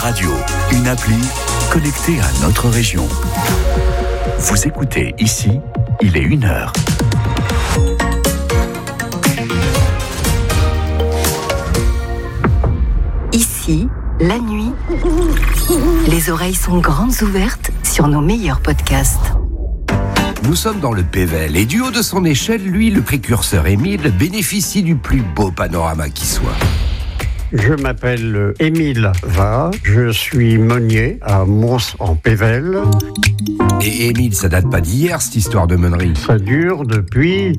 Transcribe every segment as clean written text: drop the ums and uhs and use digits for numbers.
radio, une appli connectée à notre région. Vous écoutez ici, il est 1h. Ici, la nuit, les oreilles sont grandes ouvertes sur nos meilleurs podcasts. Nous sommes dans le Pével et du haut de son échelle, lui, le précurseur Émile, bénéficie du plus beau panorama qui soit. Je m'appelle Émile Va, je suis meunier à Mons en Pével. Et Émile, ça date pas d'hier, cette histoire de meunerie. Ça dure depuis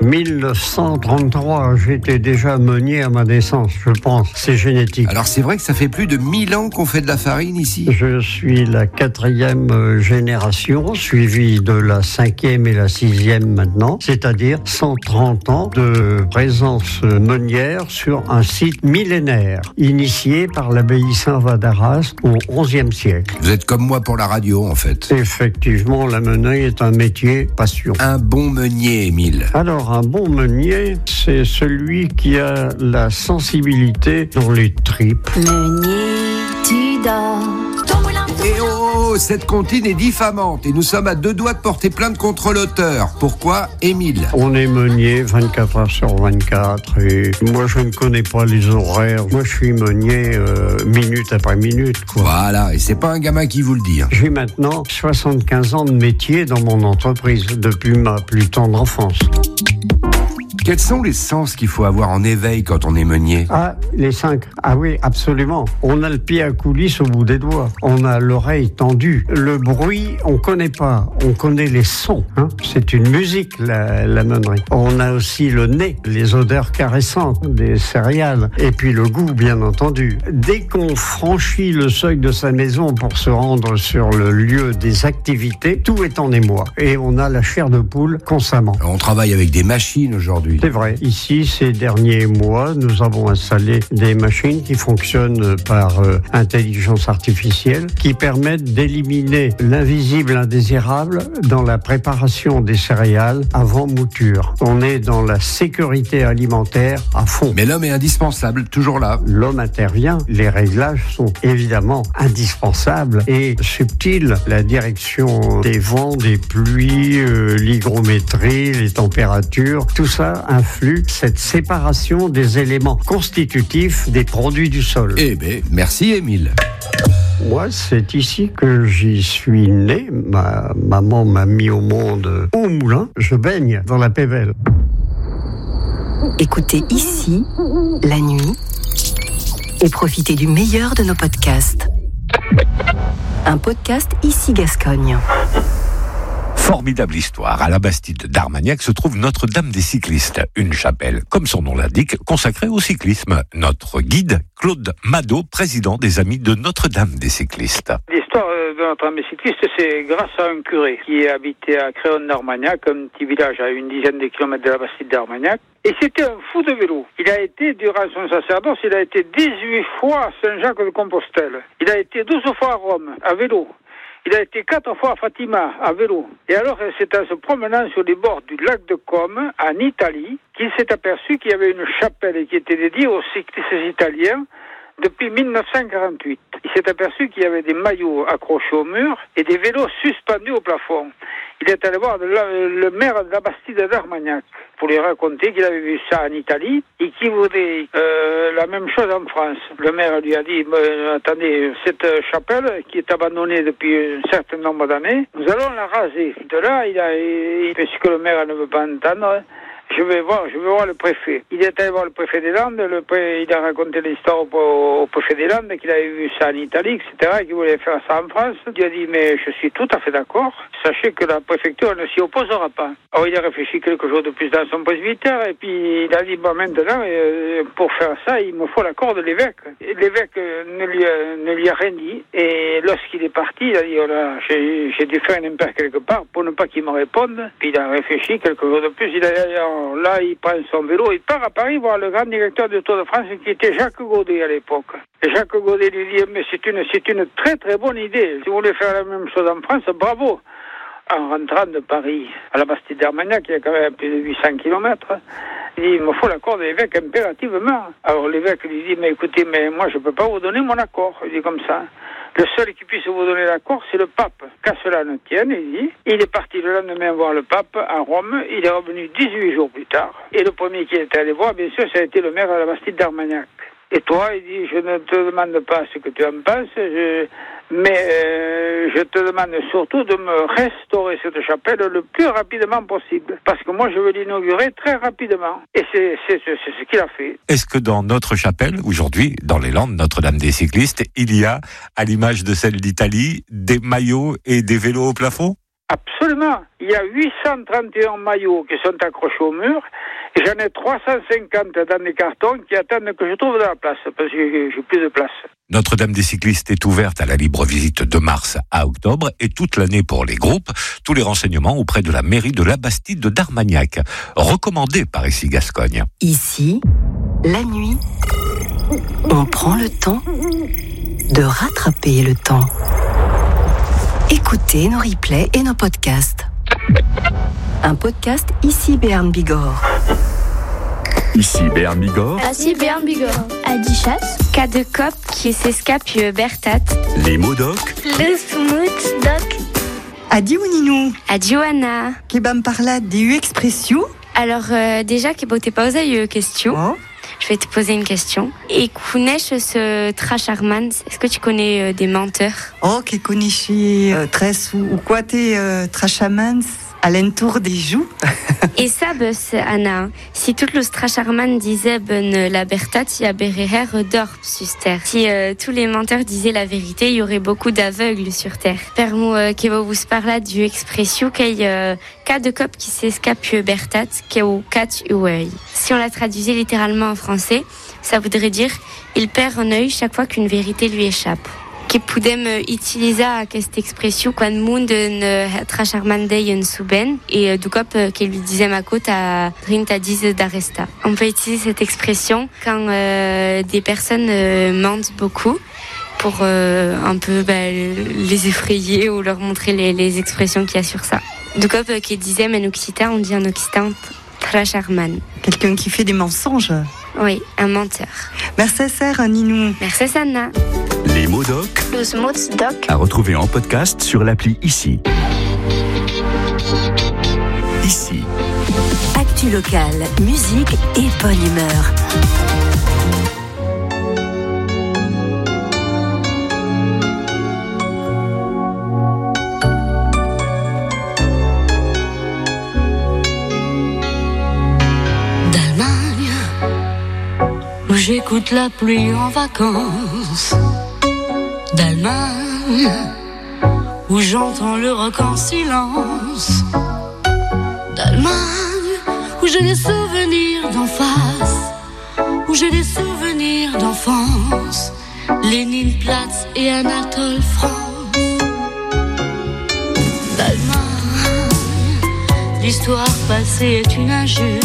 1933. J'étais déjà meunier à ma naissance, je pense. C'est génétique. Alors c'est vrai que ça fait plus de 1000 ans qu'on fait de la farine ici. Je suis la 4e génération, suivie de la 5e et la 6e maintenant, c'est-à-dire 130 ans de présence meunière sur un site millénaire, initié par l'abbaye Saint-Va d'Arras au XIe siècle. Vous êtes comme moi pour la radio, en fait. Effectivement, la meunerie est un métier passion. Un bon meunier, Émile. Alors, un bon meunier, c'est celui qui a la sensibilité dans les tripes. Meunier, tu dors. Et oh, cette comptine est diffamante et nous sommes à 2 doigts de porter plainte contre l'auteur. Pourquoi, Émile ? On est meunier 24 heures sur 24 et moi je ne connais pas les horaires. Moi je suis meunier minute après minute, quoi. Voilà, et c'est pas un gamin qui vous le dit. J'ai maintenant 75 ans de métier dans mon entreprise depuis ma plus tendre enfance. Quels sont les sens qu'il faut avoir en éveil quand on est meunier ? Ah, les 5. Ah oui, absolument. On a le pied à coulisse au bout des doigts. On a l'oreille tendue. Le bruit, on connaît pas. On connaît les sons. C'est une musique, la meunerie. On a aussi le nez, les odeurs caressantes des céréales. Et puis le goût, bien entendu. Dès qu'on franchit le seuil de sa maison pour se rendre sur le lieu des activités, tout est en émoi. Et on a la chair de poule constamment. On travaille avec des machines aujourd'hui. C'est vrai. Ici, ces derniers mois, nous avons installé des machines qui fonctionnent par intelligence artificielle, qui permettent d'éliminer l'invisible indésirable dans la préparation des céréales avant mouture. On est dans la sécurité alimentaire à fond. Mais l'homme est indispensable, toujours là. L'homme intervient. Les réglages sont évidemment indispensables et subtils. La direction des vents, des pluies, l'hygrométrie, les températures, tout ça influe cette séparation des éléments constitutifs des produits du sol. Eh bien, merci Émile. Moi, c'est ici que j'y suis né. Ma maman m'a mis au monde au moulin. Je baigne dans la Pével. Écoutez ici, la nuit, et profitez du meilleur de nos podcasts. Un podcast Ici Gascogne. Formidable histoire. À la Bastide d'Armagnac se trouve Notre-Dame des cyclistes, une chapelle, comme son nom l'indique, consacrée au cyclisme. Notre guide, Claude Mado, président des Amis de Notre-Dame des cyclistes. L'histoire de Notre-Dame des cyclistes, c'est grâce à un curé qui habitait à Créon d'Armagnac, un petit village à une dizaine de kilomètres de la Bastide d'Armagnac. Et c'était un fou de vélo. Il a été, durant son sacerdoce, il a été 18 fois à Saint-Jacques-de-Compostelle. Il a été 12 fois à Rome, à vélo. Il a été 4 fois à Fatima, à vélo. Et alors, c'est en se promenant sur les bords du lac de Comme, en Italie, qu'il s'est aperçu qu'il y avait une chapelle qui était dédiée aux cyclistes italiens depuis 1948. Il s'est aperçu qu'il y avait des maillots accrochés au mur et des vélos suspendus au plafond. Il est allé voir le maire de la Bastide d'Armagnac pour lui raconter qu'il avait vu ça en Italie et qu'il voudrait la même chose en France. Le maire lui a dit, attendez, cette chapelle qui est abandonnée depuis un certain nombre d'années, nous allons la raser. De là, puisque le maire ne veut pas entendre, je vais voir le préfet. Il est allé voir le préfet des Landes, il a raconté l'histoire au préfet des Landes, qu'il avait vu ça en Italie, etc., qu'il voulait faire ça en France. Il a dit, mais je suis tout à fait d'accord, sachez que la préfecture ne s'y opposera pas. Alors il a réfléchi quelques jours de plus dans son presbytère, et puis il a dit, bon maintenant, pour faire ça, il me faut l'accord de l'évêque. Et l'évêque ne lui a rien dit, et lorsqu'il est parti, il a dit, oh là, j'ai dû faire un impair quelque part pour ne pas qu'il me réponde. Puis il a réfléchi quelques jours de plus, là, il prend son vélo, il part à Paris voir le grand directeur du Tour de France qui était Jacques Godet à l'époque. Et Jacques Godet lui dit, mais c'est une très très bonne idée. Si vous voulez faire la même chose en France, bravo. En rentrant de Paris à la Bastide d'Armagnac, il y a quand même plus de 800 kilomètres, il dit, il me faut l'accord de l'évêque impérativement. Alors l'évêque lui dit, mais écoutez, mais moi je peux pas vous donner mon accord. Il dit comme ça. Le seul qui puisse vous donner l'accord, c'est le pape. Qu'à cela ne tienne, il est parti le lendemain voir le pape à Rome. Il est revenu 18 jours plus tard. Et le premier qui est allé voir, bien sûr, ça a été le maire de la Bastide d'Armagnac. Et toi, il dit, je ne te demande pas ce que tu en penses, mais je te demande surtout de me restaurer cette chapelle le plus rapidement possible. Parce que moi, je veux l'inaugurer très rapidement. Et c'est ce qu'il a fait. Est-ce que dans notre chapelle, aujourd'hui, dans les Landes, Notre-Dame des cyclistes, il y a, à l'image de celle d'Italie, des maillots et des vélos au plafond ? Absolument. Il y a 831 maillots qui sont accrochés au mur. Et j'en ai 350 dans des cartons qui attendent que je trouve de la place, parce que j'ai plus de place. Notre-Dame des cyclistes est ouverte à la libre visite de mars à octobre et toute l'année pour les groupes. Tous les renseignements auprès de la mairie de la Bastide d'Armagnac. Recommandé par Ici Gascogne. Ici, la nuit, on prend le temps de rattraper le temps. Écoutez nos replays et nos podcasts. Un podcast Ici Béarn Bigorre. Ici Béarn Bigorre. Ici Béarn Bigorre. Adichas. Cas de cop qui s'escape Bertat. Les mots doc. Le smooth doc. Adieu Ninou. Adieu Anna. Qui va me parler des expressions. Alors déjà, qui t'es pas osé question. Oh. Je vais te poser une question. Et connais-tu ce Tracharman? Est-ce que tu connais des menteurs? Oh, qui connais-tu ou quoi t'es Trachamans à l'entour des joues? Et ça, Anna, si tout le Tracharman disait la Bertat, il y a Bereher d'or sur terre. Si tous les menteurs disaient la vérité, il y aurait beaucoup d'aveugles sur terre. Permou qui va vous parler du expression qu'il cas de cop qui s'escape Bertat, qui au cat uei. Si on la traduisait littéralement en français, ça voudrait dire il perd un œil chaque fois qu'une vérité lui échappe. Qui pouvait utiliser cette expression quand monde ne tracharmandei en souben et du coup qui lui disait ma côte à Rinta diz d'Aresta. On peut utiliser cette expression quand des personnes mentent beaucoup pour un peu les effrayer ou leur montrer les expressions qu'il y a sur ça. Du coup qui disait en occitan, on dit en occitan tracharman. Quelqu'un qui fait des mensonges. Oui, un menteur. Merci Serre Ninou. Merci Sanna. Les mots doc. Le smooth doc. À retrouver en podcast sur l'appli Ici. Ici. Actu locale, musique et bonne humeur. D'Allemagne, où j'écoute la pluie en vacances. D'Allemagne, où j'entends le rock en silence. D'Allemagne, où j'ai des souvenirs d'en face, où j'ai des souvenirs d'enfance. Léninplatz et Anatole France. D'Allemagne, l'histoire passée est une injure.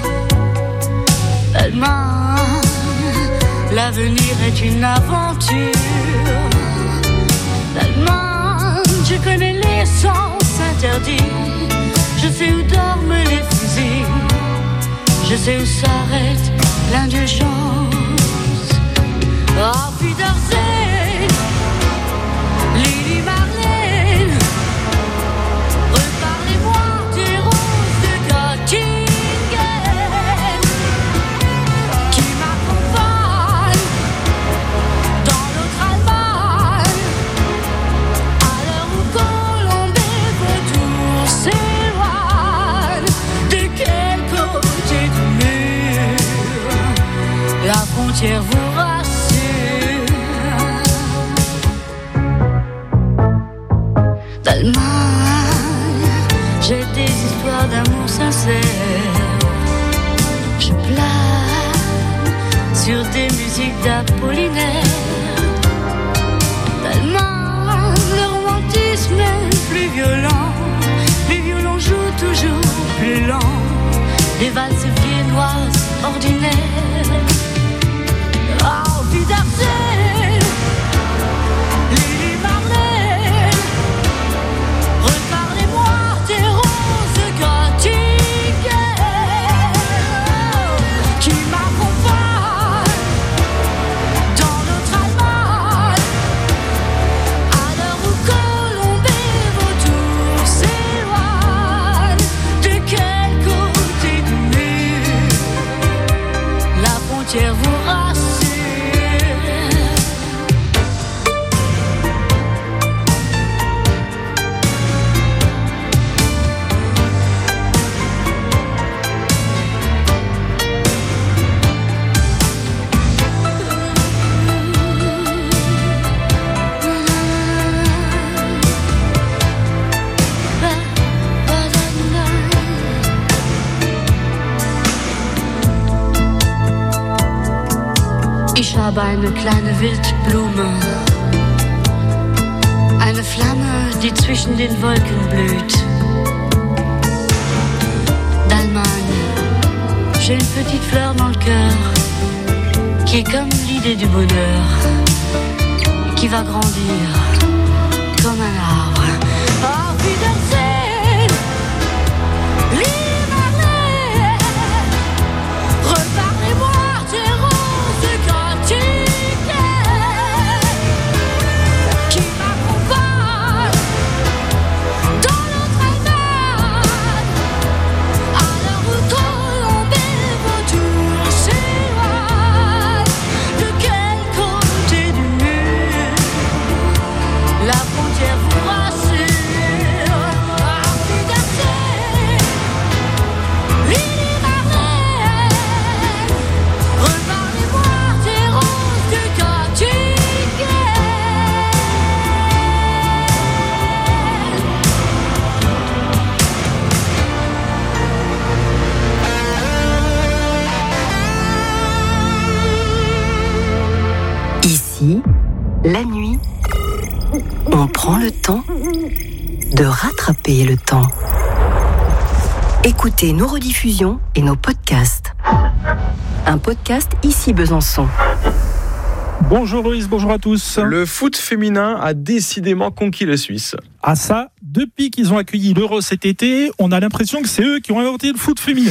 D'Allemagne, l'avenir est une aventure. D'Allemagne, je connais les sens interdits. Je sais où dorment les fusils. Je sais où s'arrête l'indulgence. Oh, Wiedersehen, Lili Marlène. Reparlez-moi des roses de Göttingen qui m'accompagnent dans l'autre Allemagne. À l'heure où Colomb et Vautour s'éloignent, de quel côté du mur la frontière vous rassure? aber eine kleine Wildblume. Eine Flamme, die zwischen den Wolken blüht. D'Allemagne, j'ai une petite fleur dans le cœur qui est comme l'idée du bonheur, qui va grandir comme un arbre. Auf Wiedersehen, liebe Marlene, reparlez-moi des roses gothiques qui m'accompagnent dans notre Allemagne, à l'heure où Colombie vautour s'éloigne. De quel côté du mur la frontière vous rassure? Auf Wiedersehen, Lili Marlène, reparlez-moi des roses du Gothique. Ici, la nuit, on prend le temps de rattraper le temps. Écoutez nos rediffusions et nos podcasts. Un podcast ici Besançon. Bonjour Loïs, bonjour à tous. Le foot féminin a décidément conquis la Suisse. Ah ça, depuis qu'ils ont accueilli l'Euro cet été, on a l'impression que c'est eux qui ont inventé le foot féminin.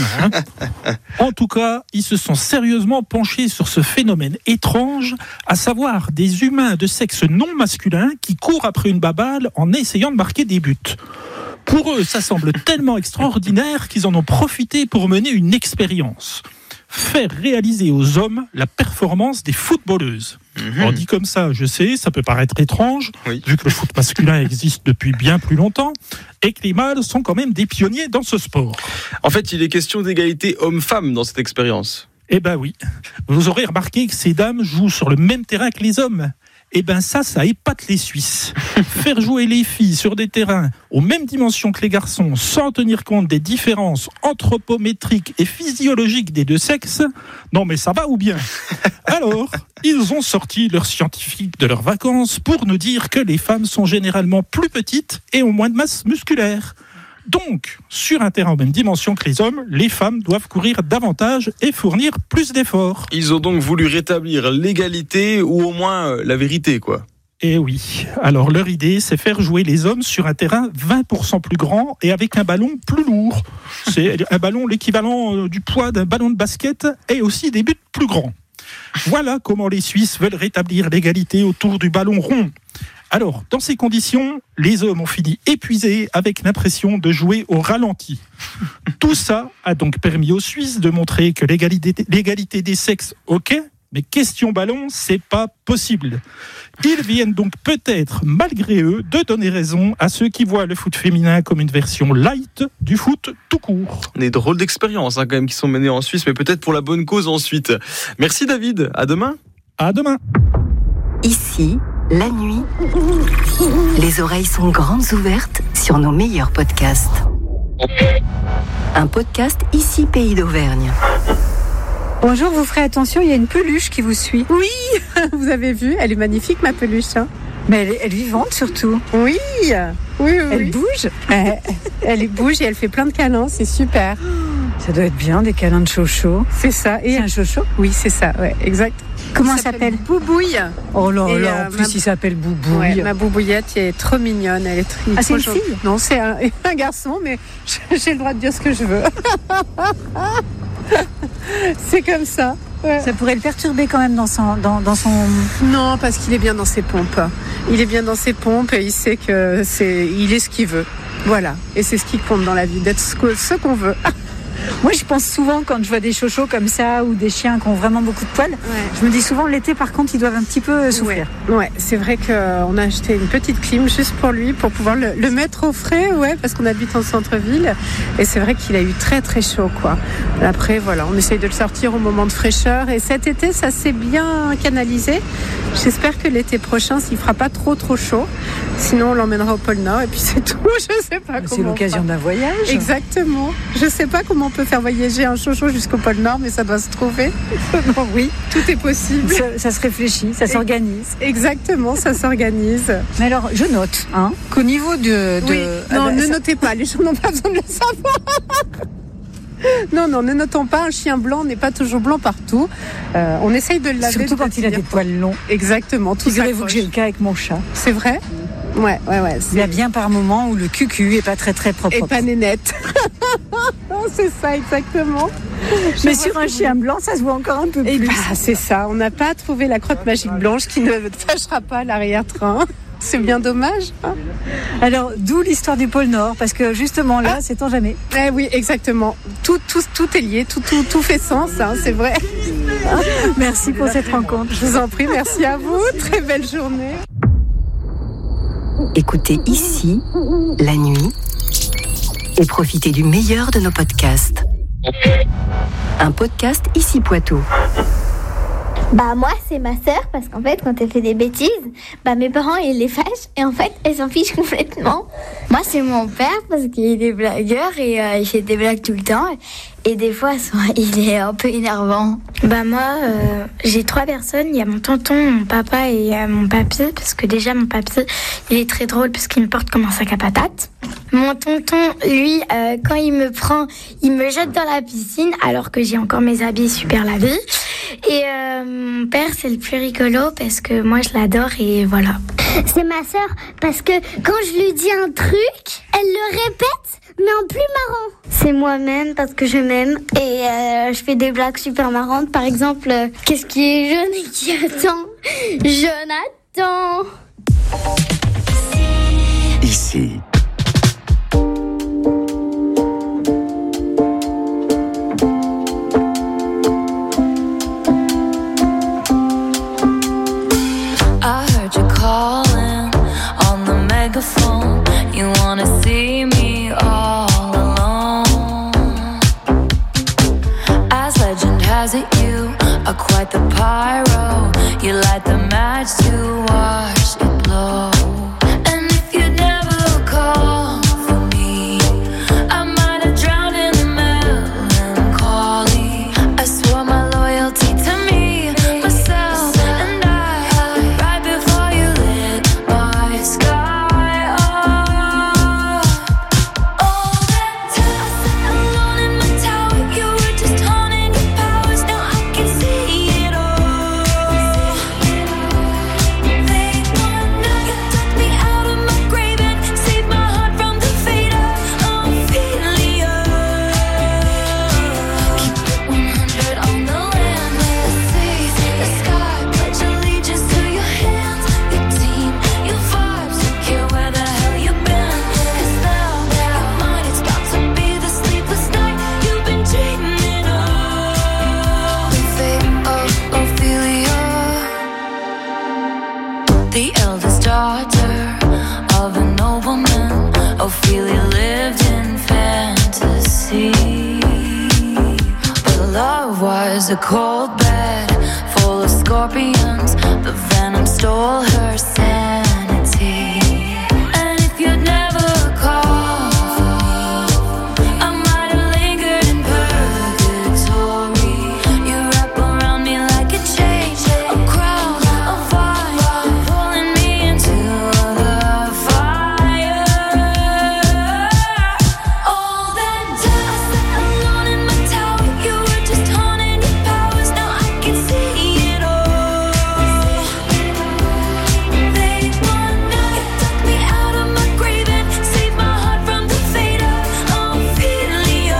En tout cas, ils se sont sérieusement penchés sur ce phénomène étrange, à savoir des humains de sexe non masculin qui courent après une baballe en essayant de marquer des buts. Pour eux, ça semble tellement extraordinaire qu'ils en ont profité pour mener une expérience. Faire réaliser aux hommes la performance des footballeuses. On dit comme ça, je sais, ça peut paraître étrange, vu que le foot masculin existe depuis bien plus longtemps, et que les mâles sont quand même des pionniers dans ce sport. En fait, il est question d'égalité homme-femme dans cette expérience. Eh ben oui. Vous aurez remarqué que ces dames jouent sur le même terrain que les hommes. Eh ben ça épate les Suisses. Faire jouer les filles sur des terrains aux mêmes dimensions que les garçons, sans tenir compte des différences anthropométriques et physiologiques des deux sexes, non mais ça va ou bien? Alors, ils ont sorti leurs scientifiques de leurs vacances pour nous dire que les femmes sont généralement plus petites et ont moins de masse musculaire. Donc, sur un terrain aux mêmes dimensions que les hommes, les femmes doivent courir davantage et fournir plus d'efforts. Ils ont donc voulu rétablir l'égalité ou au moins la vérité, quoi. Eh oui. Alors, leur idée, c'est faire jouer les hommes sur un terrain 20% plus grand et avec un ballon plus lourd. C'est un ballon l'équivalent du poids d'un ballon de basket et aussi des buts plus grands. Voilà comment les Suisses veulent rétablir l'égalité autour du ballon rond. Alors, dans ces conditions, les hommes ont fini épuisés avec l'impression de jouer au ralenti. Tout ça a donc permis aux Suisses de montrer que l'égalité des sexes, ok, mais question ballon, c'est pas possible. Ils viennent donc peut-être, malgré eux, de donner raison à ceux qui voient le foot féminin comme une version light du foot tout court. Des drôles d'expériences quand même qui sont menées en Suisse, mais peut-être pour la bonne cause ensuite. Merci David, à demain. À demain. Ici, la nuit, les oreilles sont grandes ouvertes sur nos meilleurs podcasts. Un podcast ici Pays d'Auvergne. Bonjour, vous ferez attention, il y a une peluche qui vous suit. Oui, vous avez vu, elle est magnifique ma peluche. Hein. Mais elle est vivante surtout. Oui, oui. Elle bouge. Elle bouge et elle fait plein de câlins, c'est super. Ça doit être bien, des câlins de chocho. C'est ça. Et c'est un chocho? Oui, c'est ça, ouais, exact. Comment elle s'appelle? Boubouille. Oh là là, en plus il s'appelle Boubouille. Ouais, ma boubouillette est trop mignonne, elle est très... Ah, c'est une fille? Non, c'est un garçon, mais j'ai le droit de dire ce que je veux. C'est comme ça. Ouais. Ça pourrait le perturber quand même dans son... Non, parce qu'il est bien dans ses pompes. Il est bien dans ses pompes et il sait que il est ce qu'il veut. Voilà. Et c'est ce qui compte dans la vie, d'être ce qu'on veut. Moi, je pense souvent quand je vois des chochos comme ça ou des chiens qui ont vraiment beaucoup de poils, je me dis souvent l'été, par contre, ils doivent un petit peu souffrir. Ouais, c'est vrai qu'on a acheté une petite clim juste pour lui, pour pouvoir le mettre au frais, parce qu'on habite en centre-ville. Et c'est vrai qu'il a eu très très chaud, quoi. Après, voilà, on essaye de le sortir au moment de fraîcheur. Et cet été, ça s'est bien canalisé. J'espère que l'été prochain, s'il fera pas trop chaud, sinon on l'emmènera au pôle Nord et puis c'est tout. Je sais pas comment. C'est l'occasion d'un voyage. Exactement. Je sais pas comment peut faire voyager un chocho jusqu'au pôle Nord, mais ça doit se trouver. Non, oui, tout est possible. Ça se réfléchit, ça s'organise. Exactement, ça s'organise. Mais alors, je note qu'au niveau de... Oui. Non, ne notez pas, les gens n'ont pas besoin de le savoir. Non, ne notons pas, un chien blanc n'est pas toujours blanc partout. On essaye de le laver. Surtout quand il a des poils longs. Exactement, tout ça. Figurez-vous que j'ai le cas avec mon chat. C'est vrai ? Ouais. Il y a bien par moment où le cucu est pas très propre. Et pas nénette. C'est ça, exactement. Mais sur un chien blanc, ça se voit encore un peu plus. C'est ça, on n'a pas trouvé la crotte magique blanche qui ne fâchera pas l'arrière-train. C'est bien dommage. Alors, d'où l'histoire du pôle Nord, parce que justement là, sait-on jamais. Oui, exactement. Tout est lié, tout fait sens, c'est vrai. Merci pour cette rencontre. Je vous en prie, merci à vous. Très belle journée. Écoutez ici, la nuit, et profitez du meilleur de nos podcasts. Un podcast Ici Poitou. Moi c'est ma sœur, parce qu'en fait quand elle fait des bêtises, mes parents ils les fâchent et en fait elle s'en fiche complètement. Moi c'est mon père parce qu'il est blagueur et il fait des blagues tout le temps et des fois il est un peu énervant. Moi j'ai 3 personnes, il y a mon tonton, mon papa et mon papy, parce que déjà mon papy il est très drôle parce qu'il me porte comme un sac à patates. Mon tonton, lui, quand il me prend, il me jette dans la piscine alors que j'ai encore mes habits super lavés. Et mon père, c'est le plus rigolo parce que moi, je l'adore et voilà. C'est ma sœur parce que quand je lui dis un truc, elle le répète, mais en plus marrant. C'est moi-même parce que je m'aime et je fais des blagues super marrantes. Par exemple, qu'est-ce qui est jeune et qui attend ? Jonathan. Ici. Calling on the megaphone, you wanna see me all alone. As legend has it, you are quite the pyro. You light the match to watch it blow. And if you'd never call for me, I might have drowned in the melancholy. I swore my loyalty to me, myself. The eldest daughter of a nobleman, Ophelia lived in fantasy. But love was a cold bed full of scorpions. The venom stole her sanity. And if you'd never called for me, I might have lingered in purgatory. You wrap around me like a chain, a crown, a fire, pulling me into the fire. All that time alone in my tower, you were just haunting your powers. Now I can see it all. They wanna tuck me out of my grave and save my heart from the fate of Ophelia.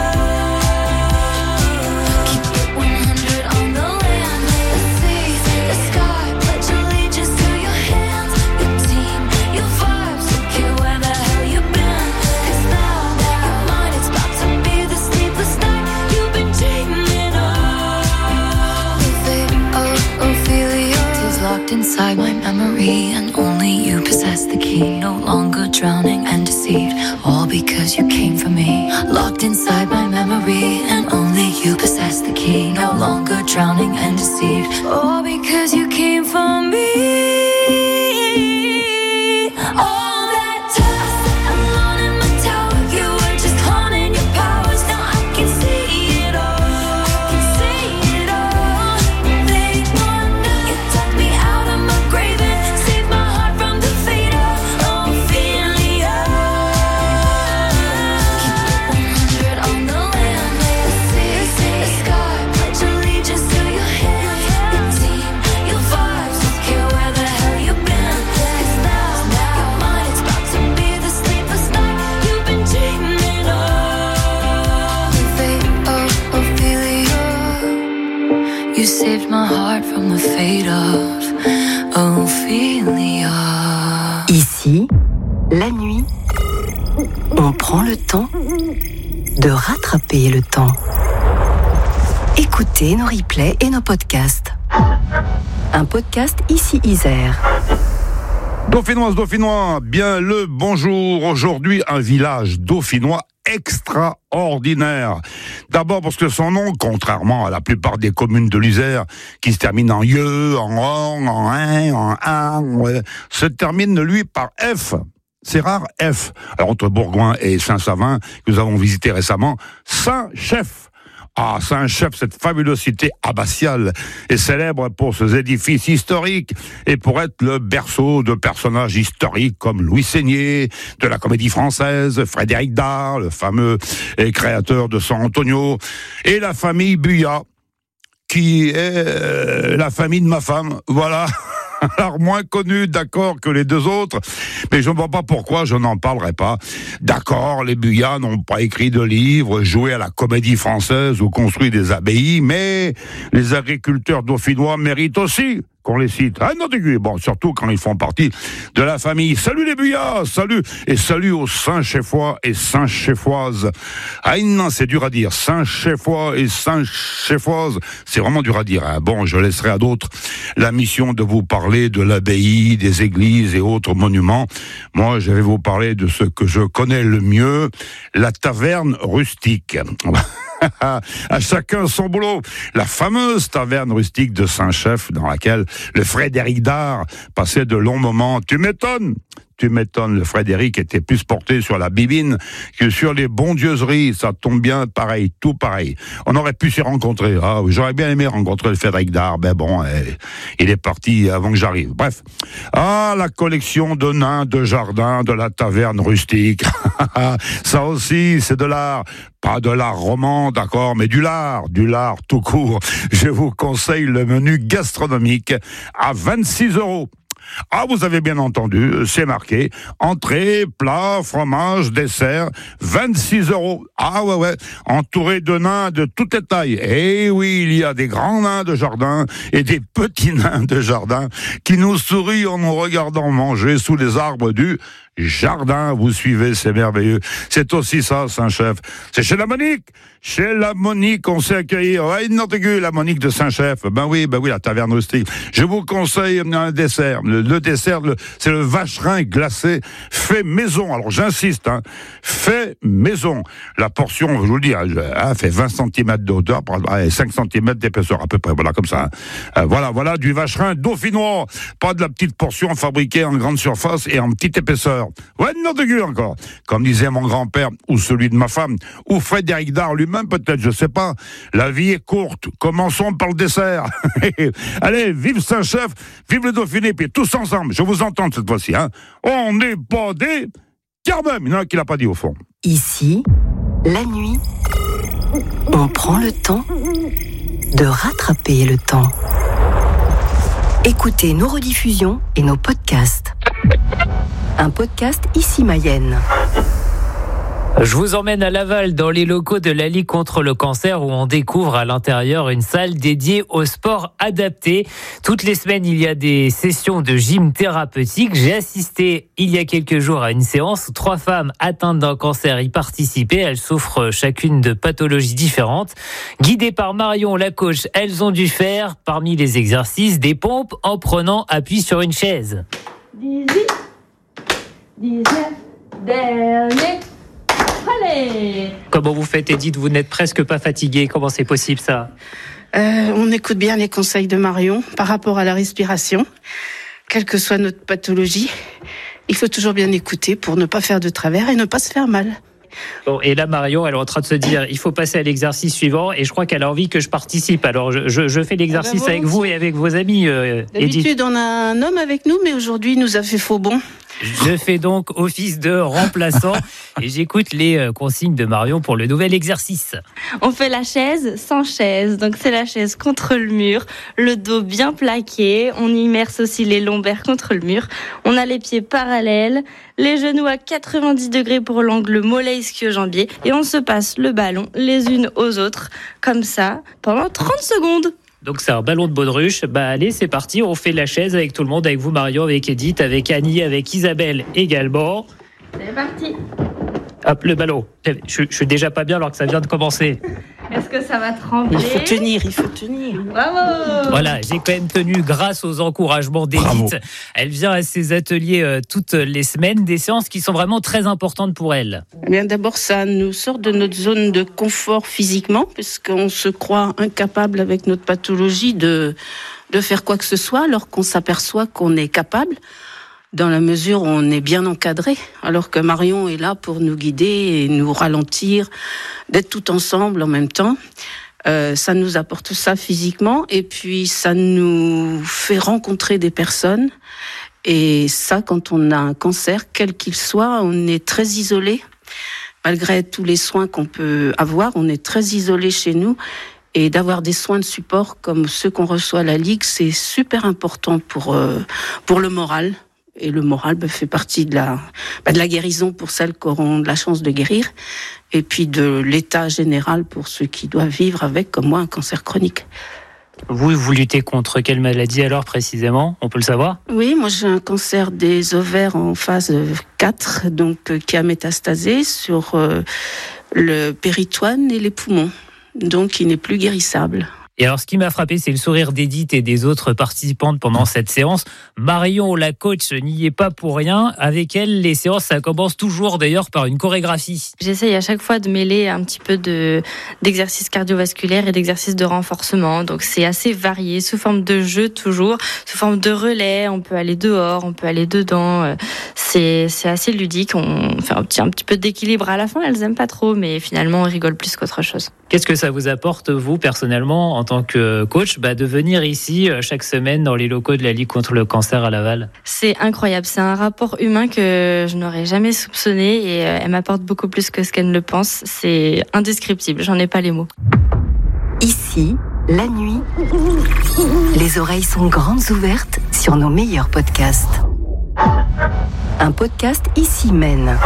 Keep it 100 on the land, the sea, the sky. Pledge allegiance to your hands, your team, your vibes. Don't care where the hell you've been. 'Cause now your mind is about to be the sleepless night you've been dreaming of. The fate of Ophelia is locked inside my memory, and only you possess the key. No longer drowning and deceived, all because you came for me. Locked inside my memory, and only you possess the key. No longer drowning and deceived, all because you came for me. All that time alone in my tower, you were just haunting your powers. Now I can see Ophélia. Ici, la nuit, on prend le temps de rattraper le temps. Écoutez nos replays et nos podcasts. Un podcast ici Isère. Dauphinoise, Dauphinois, bien le bonjour. Aujourd'hui, un village dauphinois extraordinaire. D'abord parce que son nom, contrairement à la plupart des communes de l'Isère, qui se terminent en yeux, en on, en un, en un, se termine lui par F. C'est rare, F. Alors entre Bourgoin et Saint-Savin, que nous avons visité récemment, Saint-Chef. Ah, Saint-Chef, cette fabuleuse cité abbatiale, est célèbre pour ses édifices historiques et pour être le berceau de personnages historiques comme Louis Seigné, de la Comédie Française, Frédéric Dard, le fameux créateur de San Antonio, et la famille Buyat, qui est la famille de ma femme. Voilà. Alors, moins connu, d'accord, que les deux autres, mais je ne vois pas pourquoi je n'en parlerai pas. D'accord, les Buyat n'ont pas écrit de livres, joué à la Comédie Française ou construit des abbayes, mais les agriculteurs dauphinois méritent aussi qu'on les cite. Ah non, bon, surtout quand ils font partie de la famille. Salut les Buyat, salut, et salut aux Saint-Chefois et Saint-Chefoises. Ah non, c'est dur à dire. Saint-Chefois et Saint-Chefoises, c'est vraiment dur à dire. Hein. Bon, je laisserai à d'autres la mission de vous parler de l'abbaye, des églises et autres monuments. Moi, je vais vous parler de ce que je connais le mieux, la taverne rustique. À chacun son boulot. La fameuse taverne rustique de Saint-Chef, dans laquelle le Frédéric Dard passait de longs moments. Tu m'étonnes, le Frédéric était plus porté sur la bibine que sur les bondieuseries. Ça tombe bien, pareil, tout pareil. On aurait pu s'y rencontrer. Ah, j'aurais bien aimé rencontrer le Frédéric Dard, mais bon, il est parti avant que j'arrive. Bref. Ah, la collection de nains de jardin de la taverne rustique. Ça aussi, c'est de l'art. Pas de l'art roman, d'accord, mais du lard tout court. Je vous conseille le menu gastronomique à 26 €. Ah, vous avez bien entendu, c'est marqué. Entrée, plat, fromage, dessert, 26 €. Ah ouais, entouré de nains de toutes les tailles. Eh oui, il y a des grands nains de jardin et des petits nains de jardin qui nous sourient en nous regardant manger sous les arbres du jardin. Vous suivez, c'est merveilleux. C'est aussi ça, Saint-Chef. C'est chez la Monique. Chez la Monique, on sait accueillir. Ouais, la Monique de Saint-Chef. Ben oui, la taverne rustique. Je vous conseille un dessert. Le dessert, c'est le vacherin glacé fait maison. Alors, j'insiste, fait maison. La portion, je vous le dis, fait 20 cm de hauteur, 5 cm d'épaisseur à peu près. Voilà, comme ça. Voilà, du vacherin dauphinois. Pas de la petite portion fabriquée en grande surface et en petite épaisseur. Ouais, encore. Comme disait mon grand-père, ou celui de ma femme, ou Frédéric Dard lui-même, peut-être, je sais pas. La vie est courte. Commençons par le dessert. Allez, vive Saint-Chef, vive le Dauphiné, puis tous ensemble. Je vous entends cette fois-ci, On n'est pas des... Car même, il y en a qui l'a pas dit au fond. Ici, la nuit, on prend le temps de rattraper le temps. Écoutez nos rediffusions et nos podcasts. Un podcast ici Mayenne. Je vous emmène à Laval, dans les locaux de la Ligue contre le cancer, où on découvre à l'intérieur une salle dédiée au sport adapté. Toutes les semaines, il y a des sessions de gym thérapeutique. J'ai assisté il y a quelques jours à une séance où 3 femmes atteintes d'un cancer y participaient. Elles souffrent chacune de pathologies différentes. Guidées par Marion, la coach, elles ont dû faire, parmi les exercices, des pompes en prenant appui sur une chaise. 18, 19, dernier. Allez. Comment vous faites, Edith? Vous n'êtes presque pas fatiguée. Comment c'est possible, ça? On écoute bien les conseils de Marion par rapport à la respiration. Quelle que soit notre pathologie, il faut toujours bien écouter pour ne pas faire de travers et ne pas se faire mal. Bon, et là, Marion, elle est en train de se dire, il faut passer à l'exercice suivant, et je crois qu'elle a envie que je participe. Alors, je fais l'exercice avec vous et avec vos amis, Edith. D'habitude, on a un homme avec nous, mais aujourd'hui, il nous a fait faux bon. Je fais donc office de remplaçant et j'écoute les consignes de Marion pour le nouvel exercice. On fait la chaise sans chaise, donc c'est la chaise contre le mur, le dos bien plaqué, on immerse aussi les lombaires contre le mur, on a les pieds parallèles, les genoux à 90 degrés pour l'angle mollet ischio-jambier et on se passe le ballon les unes aux autres, comme ça, pendant 30 secondes. Donc c'est un ballon de baudruche. Allez, c'est parti, on fait la chaise avec tout le monde, avec vous Marion, avec Edith, avec Annie, avec Isabelle également. C'est parti. Hop, le ballon. Je suis déjà pas bien alors que ça vient de commencer. Est-ce que ça va trembler? Il faut tenir. Bravo. Voilà, j'ai quand même tenu grâce aux encouragements d'Edith. Elle vient à ses ateliers toutes les semaines, des séances qui sont vraiment très importantes pour elle. Eh bien, d'abord, ça nous sort de notre zone de confort physiquement, puisqu'on se croit incapable avec notre pathologie de faire quoi que ce soit, alors qu'on s'aperçoit qu'on est capable, dans la mesure où on est bien encadré, alors que Marion est là pour nous guider et nous ralentir, d'être tout ensemble en même temps. Ça nous apporte ça physiquement, et puis ça nous fait rencontrer des personnes. Et ça, quand on a un cancer, quel qu'il soit, on est très isolé. Malgré tous les soins qu'on peut avoir, on est très isolé chez nous. Et d'avoir des soins de support comme ceux qu'on reçoit à la Ligue, c'est super important pour le moral. Et le moral fait partie de la guérison pour celles qui auront de la chance de guérir, et puis de l'état général pour ceux qui doivent vivre avec, comme moi, un cancer chronique. Vous luttez contre quelle maladie alors précisément? On peut le savoir? Oui, moi j'ai un cancer des ovaires en phase 4, donc qui a métastasé sur le péritoine et les poumons, donc il n'est plus guérissable. Et alors, ce qui m'a frappé, c'est le sourire d'Edith et des autres participantes pendant cette séance. Marion, la coach, n'y est pas pour rien. Avec elle, les séances, ça commence toujours d'ailleurs par une chorégraphie. J'essaye à chaque fois de mêler un petit peu d'exercices cardiovasculaires et d'exercices de renforcement. Donc c'est assez varié, sous forme de jeu toujours, sous forme de relais. On peut aller dehors, on peut aller dedans. C'est assez ludique. On fait un petit peu d'équilibre à la fin. Elles aiment pas trop, mais finalement, on rigole plus qu'autre chose. Qu'est-ce que ça vous apporte, vous, personnellement, en tant que coach, de venir ici chaque semaine dans les locaux de la Ligue contre le cancer à Laval? C'est incroyable. C'est un rapport humain que je n'aurais jamais soupçonné, et elle m'apporte beaucoup plus que ce qu'elle ne le pense. C'est indescriptible. J'en ai pas les mots. Ici, la nuit, les oreilles sont grandes ouvertes sur nos meilleurs podcasts. Un podcast Ici mène.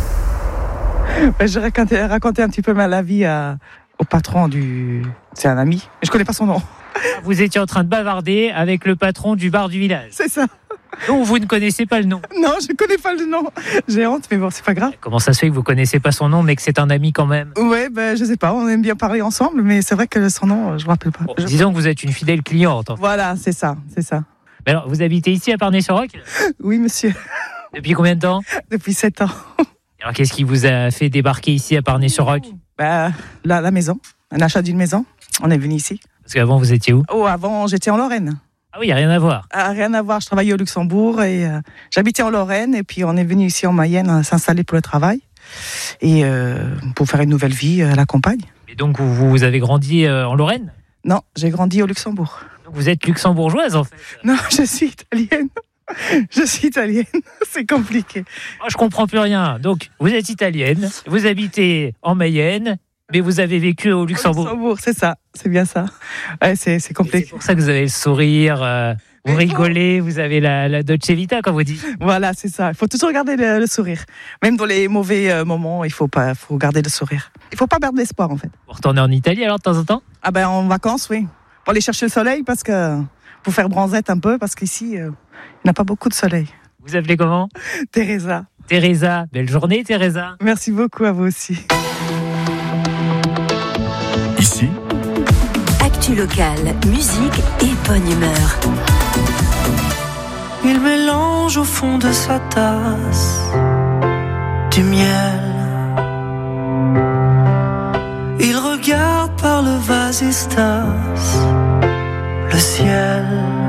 Je racontais un petit peu ma vie au patron du... C'est un ami, mais je connais pas son nom. Vous étiez en train de bavarder avec le patron du bar du village. C'est ça. Donc vous ne connaissez pas le nom? Non, je connais pas le nom. J'ai honte, mais bon, c'est pas grave. Comment ça se fait que vous connaissez pas son nom, mais que c'est un ami quand même? Ouais, je sais pas, on aime bien parler ensemble, mais c'est vrai que son nom, je me rappelle pas. Disons que vous êtes une fidèle cliente. Voilà, c'est ça. Mais alors, vous habitez ici à Parnay-sur-Roc? Oui, monsieur. Depuis combien de temps? Depuis 7 ans. Alors, qu'est-ce qui vous a fait débarquer ici à Parnay-sur-Roc? La maison, un achat d'une maison. On est venu ici. Parce qu'avant, vous étiez où? Avant, j'étais en Lorraine. Ah oui, il n'y a rien à voir. Rien à voir, je travaillais au Luxembourg et j'habitais en Lorraine, et puis on est venu ici en Mayenne s'installer pour le travail et pour faire une nouvelle vie à la campagne. Et donc, vous avez grandi en Lorraine? Non, j'ai grandi au Luxembourg. Donc vous êtes luxembourgeoise en fait? Non, je suis italienne. C'est compliqué. Moi, je comprends plus rien. Donc, vous êtes italienne, vous habitez en Mayenne, mais vous avez vécu au Luxembourg. Au Luxembourg, c'est ça, c'est bien ça. Ouais, c'est compliqué. C'est pour ça que vous avez le sourire, vous rigolez, vous avez la Dolce Vita, comme vous dites. Voilà, c'est ça. Il faut toujours garder le sourire. Même dans les mauvais moments, faut garder le sourire. Il faut pas perdre l'espoir, en fait. Vous retournez en Italie alors de temps en temps? En vacances, oui. Pour aller chercher le soleil, pour faire bronzette un peu, parce qu'ici, il n'y a pas beaucoup de soleil. Vous appelez comment? Teresa. Teresa, belle journée Teresa. Merci beaucoup à vous aussi. Ici, actu locale, musique et bonne humeur. Il mélange au fond de sa tasse du miel. Il regarde par le vasistas le ciel.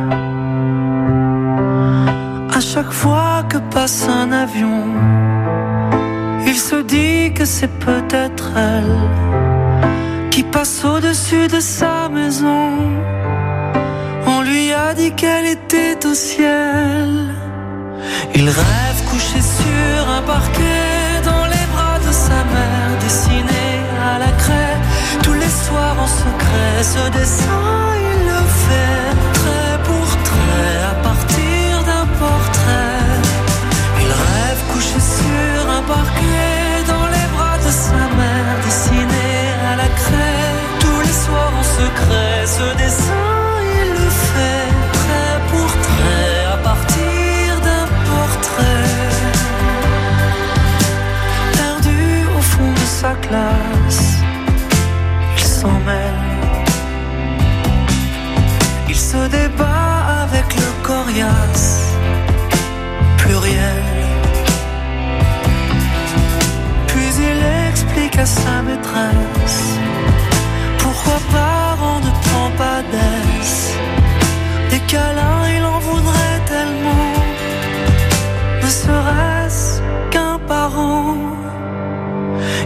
À chaque fois que passe un avion, il se dit que c'est peut-être elle qui passe au-dessus de sa maison. On lui a dit qu'elle était au ciel. Il rêve couché sur un parquet dans les bras de sa mère, dessiné à la craie tous les soirs en secret. Ce dessin il le fait trait pour trait à partir d'un portrait. Il rêve couché sur un parquet dans les bras de sa mère, dessiné à la craie tous les soirs en secret. Ce dessin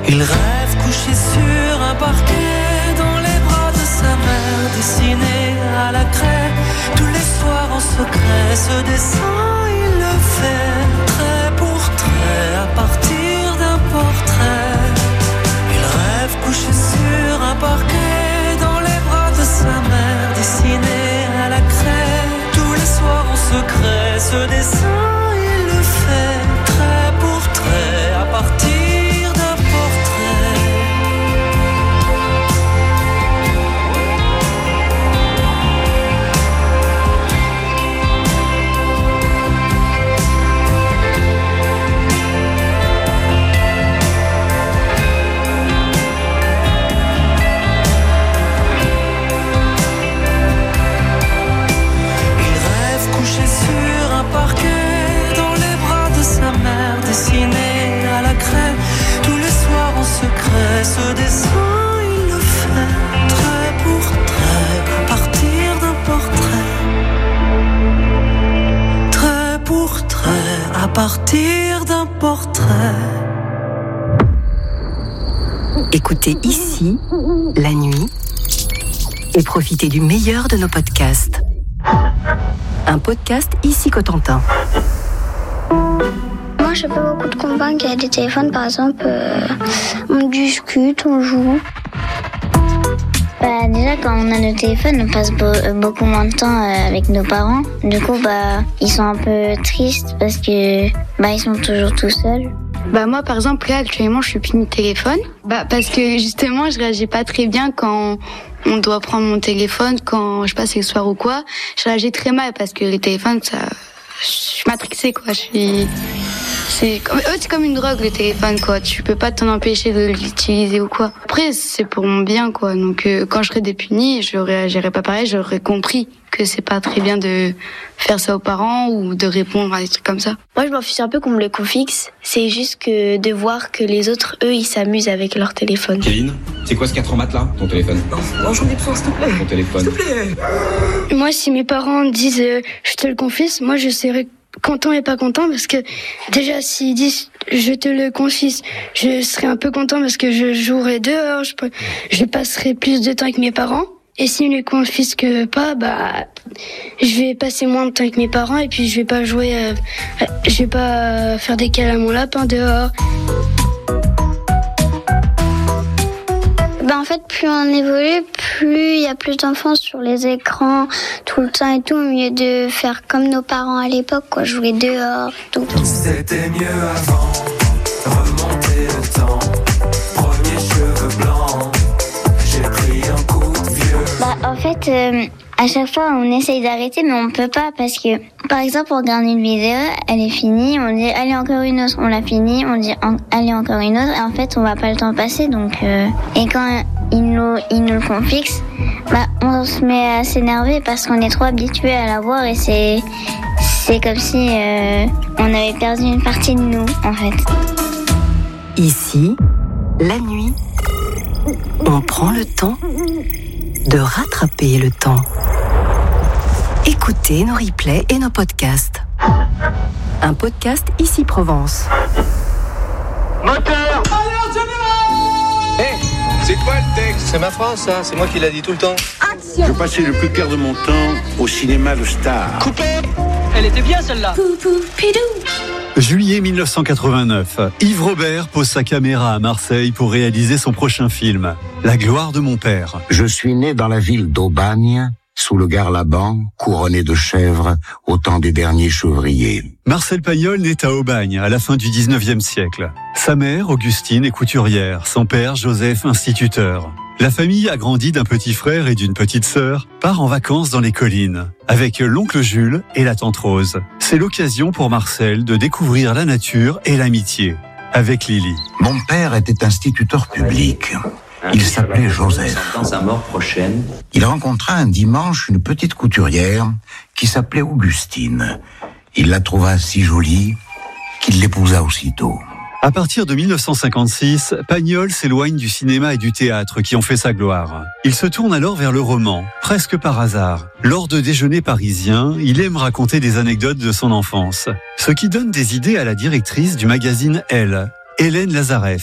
Il rêve couché sur un parquet dans les bras de sa mère, dessiné à la craie tous les soirs en secret. Ce dessin il le fait trait pour trait à partir d'un portrait. Il rêve couché sur un parquet dans les bras de sa mère, dessiné à la craie tous les soirs en secret. Ce dessin il le fait trait pour trait à partir d'un portrait. Dessiné à la craie tous les soirs en secret. Ce dessin il le fait trait pour trait à partir d'un portrait. Trait pour trait à partir d'un portrait. Écoutez ici, la nuit, et profitez du meilleur de nos podcasts. Un podcast ici Cotentin. Moi, je fais pas beaucoup de convaincre. Il y a des téléphones, par exemple, on discute, on joue. Déjà, quand on a nos téléphones, on passe beaucoup moins de temps avec nos parents. Du coup, ils sont un peu tristes parce que ils sont toujours tout seuls. Moi, par exemple, là, actuellement, je suis puni de téléphone. Parce que, justement, je réagis pas très bien quand on doit prendre mon téléphone, quand je passe le soir ou quoi. Je réagis très mal parce que les téléphones, je suis matrixée, quoi. C'est comme une drogue, le téléphone, quoi. Tu peux pas t'en empêcher de l'utiliser ou quoi. Après, c'est pour mon bien, quoi. Donc, quand je serais dépunie, je réagirais pas pareil. J'aurais compris que c'est pas très bien de faire ça aux parents ou de répondre à des trucs comme ça. Moi, je m'en fiche un peu qu'on me le confixe. C'est juste que de voir que les autres, eux, ils s'amusent avec leur téléphone. Kevin, c'est quoi ce 4 en maths là, ton téléphone? Non, j'en ai besoin, s'il te plaît. Ton téléphone. S'il te plaît. Moi, si mes parents disent je te le confie, moi, je serais content et pas content parce que déjà s'ils disent je te le confie, je serais un peu content parce que je jouerai dehors, je passerai plus de temps avec mes parents. Et s'ils ne le confisquent pas, je vais passer moins de temps avec mes parents et puis je vais pas jouer, je vais pas faire des câlins à mon lapin dehors. En fait, plus on évolue, plus il y a plus d'enfants sur les écrans tout le temps et tout, au mieux de faire comme nos parents à l'époque, quoi, jouer dehors, tout. C'était mieux avant, remonter le temps, premier cheveux blancs, j'ai pris un coup de vieux. En fait, à chaque fois, on essaye d'arrêter, mais on peut pas parce que, par exemple, on regarde une vidéo, elle est finie, on dit allez encore une autre, on l'a finie, on dit allez encore une autre, et en fait, on va pas le temps passer, donc et quand il nous le confixe, on se met à s'énerver parce qu'on est trop habitué à la voir et c'est comme si on avait perdu une partie de nous, en fait. Ici, la nuit, on prend le temps de rattraper le temps. Écoutez nos replays et nos podcasts. Un podcast ici Provence. Moteur! C'est quoi le texte? C'est ma phrase, ça. C'est moi qui l'a dit tout le temps. Je passais le plus clair de mon temps au cinéma de Star. Coupé! Elle était bien, celle-là. Juillet 1989, Yves Robert pose sa caméra à Marseille pour réaliser son prochain film, La gloire de mon père. Je suis né dans la ville d'Aubagne, sous le Garlaban, couronné de chèvres, au temps des derniers chevriers. Marcel Pagnol naît à Aubagne à la fin du 19e siècle. Sa mère, Augustine, est couturière, son père, Joseph, instituteur. La famille, agrandie d'un petit frère et d'une petite sœur, part en vacances dans les collines, avec l'oncle Jules et la tante Rose. C'est l'occasion pour Marcel de découvrir la nature et l'amitié, avec Lily. Mon père était instituteur public. Il s'appelait Joseph. Dans sa mort prochaine. Il rencontra un dimanche une petite couturière qui s'appelait Augustine. Il la trouva si jolie qu'il l'épousa aussitôt. À partir de 1956, Pagnol s'éloigne du cinéma et du théâtre qui ont fait sa gloire. Il se tourne alors vers le roman, presque par hasard. Lors de déjeuners parisiens, il aime raconter des anecdotes de son enfance. Ce qui donne des idées à la directrice du magazine Elle, Hélène Lazareff,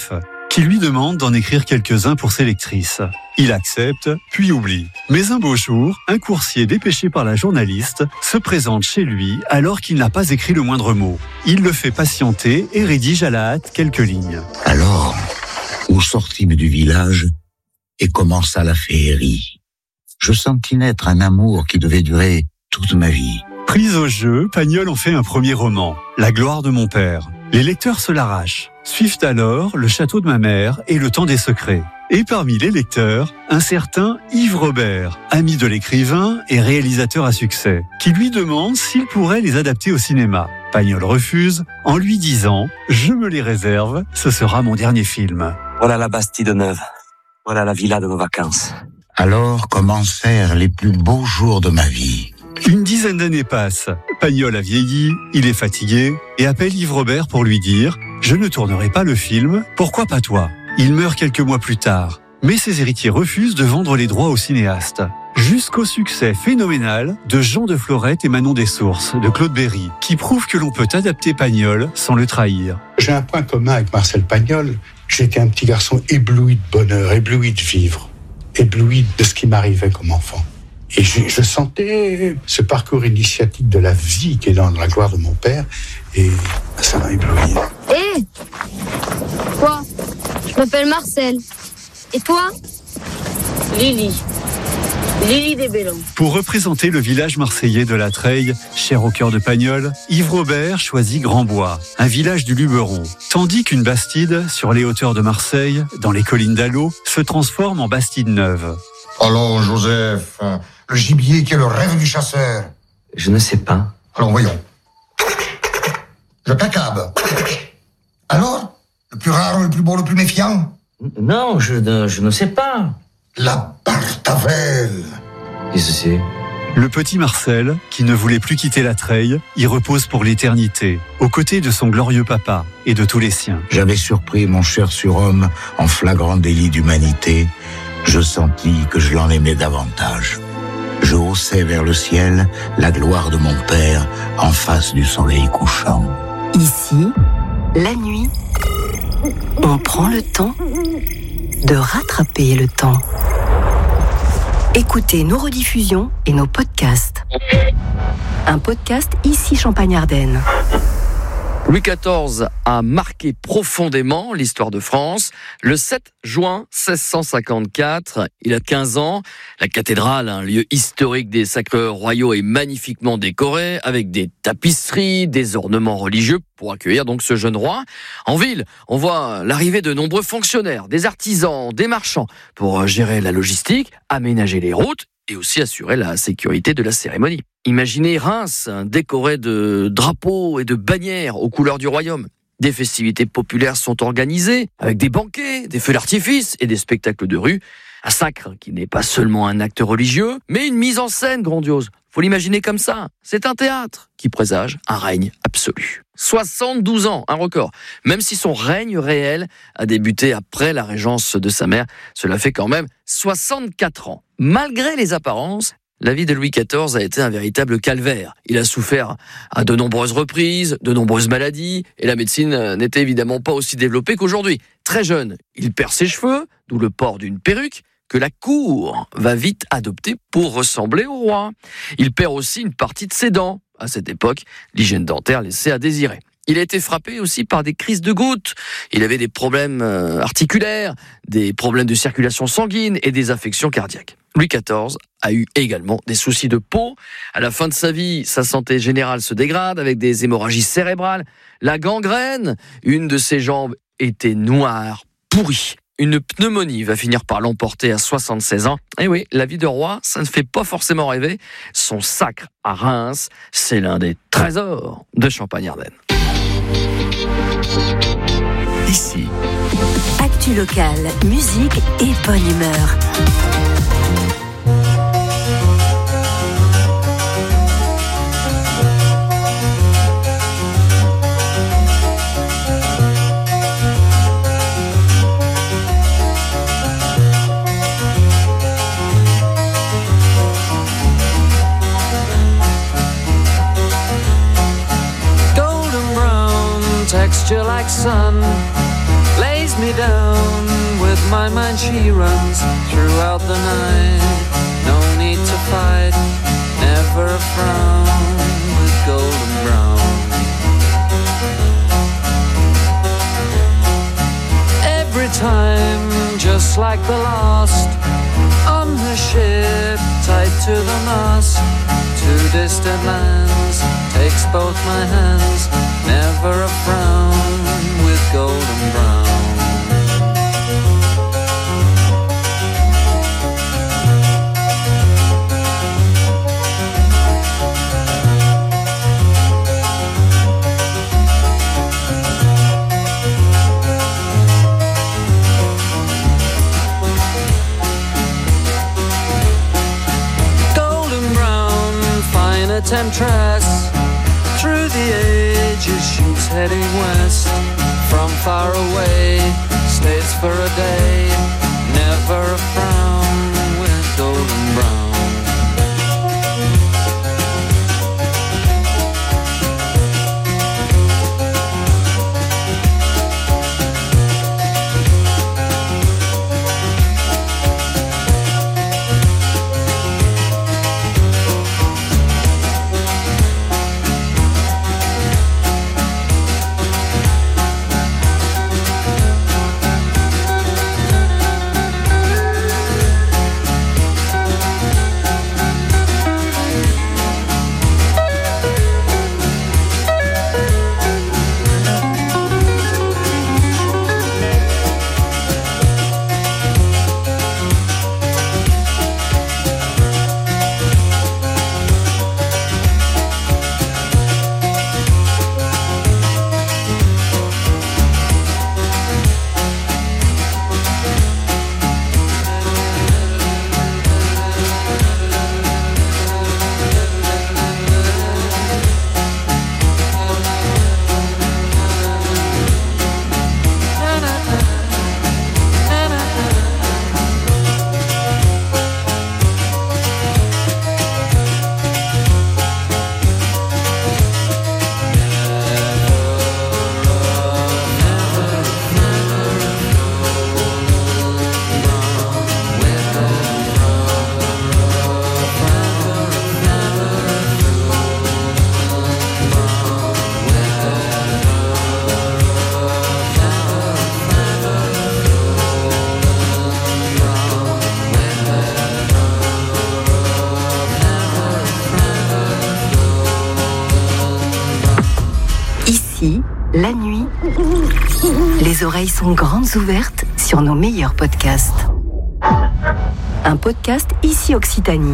qui lui demande d'en écrire quelques-uns pour ses lectrices. Il accepte, puis oublie. Mais un beau jour, un coursier dépêché par la journaliste se présente chez lui alors qu'il n'a pas écrit le moindre mot. Il le fait patienter et rédige à la hâte quelques lignes. Alors, nous sortîmes du village et commença la féerie. Je sentis naître un amour qui devait durer toute ma vie. Prise au jeu, Pagnol en fait un premier roman, La gloire de mon père. Les lecteurs se l'arrachent. Suivent alors Le château de ma mère et Le temps des secrets. Et parmi les lecteurs, un certain Yves Robert, ami de l'écrivain et réalisateur à succès, qui lui demande s'il pourrait les adapter au cinéma. Pagnol refuse en lui disant « Je me les réserve, ce sera mon dernier film ». Voilà la Bastide neuve. Voilà la villa de nos vacances. Alors commencèrent les plus beaux jours de ma vie. Une dizaine d'années passent. Pagnol a vieilli, il est fatigué et appelle Yves Robert pour lui dire « Je ne tournerai pas le film, pourquoi pas toi ?» Il meurt quelques mois plus tard, mais ses héritiers refusent de vendre les droits au cinéaste. Jusqu'au succès phénoménal de Jean de Florette et Manon des Sources de Claude Berry, qui prouve que l'on peut adapter Pagnol sans le trahir. J'ai un point commun avec Marcel Pagnol. J'étais un petit garçon ébloui de bonheur, ébloui de vivre, ébloui de ce qui m'arrivait comme enfant. Et je sentais ce parcours initiatique de la vie qui est dans la gloire de mon père, et ça m'a ébloui. Hé Quoi? Je m'appelle Marcel. Et toi? Lily. Lily des Bellons. Pour représenter le village marseillais de la Treille, cher au cœur de Pagnol, Yves Robert choisit Grandbois, un village du Luberon. Tandis qu'une bastide, sur les hauteurs de Marseille, dans les collines d'Allot, se transforme en bastide neuve. Allons, Joseph, le gibier qui est le rêve du chasseur. Je ne sais pas. Allons, voyons. Je t'accable. Alors, le plus rare, le plus beau, le plus méfiant? Non, je ne sais pas. La Bartavelle. Qu'est-ce que c'est? Le petit Marcel, qui ne voulait plus quitter la Treille, y repose pour l'éternité, aux côtés de son glorieux papa et de tous les siens. J'avais surpris mon cher surhomme en flagrant délit d'humanité. Je sentis que je l'en aimais davantage. Je haussais vers le ciel la gloire de mon père en face du soleil couchant. Ici, la nuit, on prend le temps de rattraper le temps. Écoutez nos rediffusions et nos podcasts. Un podcast Ici Champagne-Ardenne. Louis XIV a marqué profondément l'histoire de France. Le 7 juin 1654, il a 15 ans. La cathédrale, un lieu historique des sacres royaux, est magnifiquement décorée avec des tapisseries, des ornements religieux pour accueillir donc ce jeune roi. En ville, on voit l'arrivée de nombreux fonctionnaires, des artisans, des marchands pour gérer la logistique, aménager les routes et aussi assurer la sécurité de la cérémonie. Imaginez Reims décoré de drapeaux et de bannières aux couleurs du royaume. Des festivités populaires sont organisées avec des banquets, des feux d'artifice et des spectacles de rue. Un sacre qui n'est pas seulement un acte religieux, mais une mise en scène grandiose. Faut l'imaginer comme ça. C'est un théâtre qui présage un règne absolu. 72 ans, un record. Même si son règne réel a débuté après la régence de sa mère, cela fait quand même 64 ans. Malgré les apparences, la vie de Louis XIV a été un véritable calvaire. Il a souffert à de nombreuses reprises, de nombreuses maladies, et la médecine n'était évidemment pas aussi développée qu'aujourd'hui. Très jeune, il perd ses cheveux, d'où le port d'une perruque, que la cour va vite adopter pour ressembler au roi. Il perd aussi une partie de ses dents. À cette époque, l'hygiène dentaire laissait à désirer. Il a été frappé aussi par des crises de goutte. Il avait des problèmes articulaires, des problèmes de circulation sanguine et des affections cardiaques. Louis XIV a eu également des soucis de peau. À la fin de sa vie, sa santé générale se dégrade avec des hémorragies cérébrales. La gangrène, une de ses jambes était noire, pourrie. Une pneumonie va finir par l'emporter à 76 ans. Et oui, la vie de roi, ça ne fait pas forcément rêver. Son sacre à Reims, c'est l'un des trésors de Champagne-Ardenne. Ici. Actu locale, musique et bonne humeur. Texture like sun, lazy weighs me down. With my mind she runs throughout the night. No need to fight, never a frown with golden brown. Every time, just like the last, on the ship, tied to the mast, to distant lands, takes both my hands, never a frown with golden brown. Temptress, through the ages she's heading west. From far away, stays for a day, never a frown with golden brown. La nuit, les oreilles sont grandes ouvertes sur nos meilleurs podcasts. Un podcast ici Occitanie.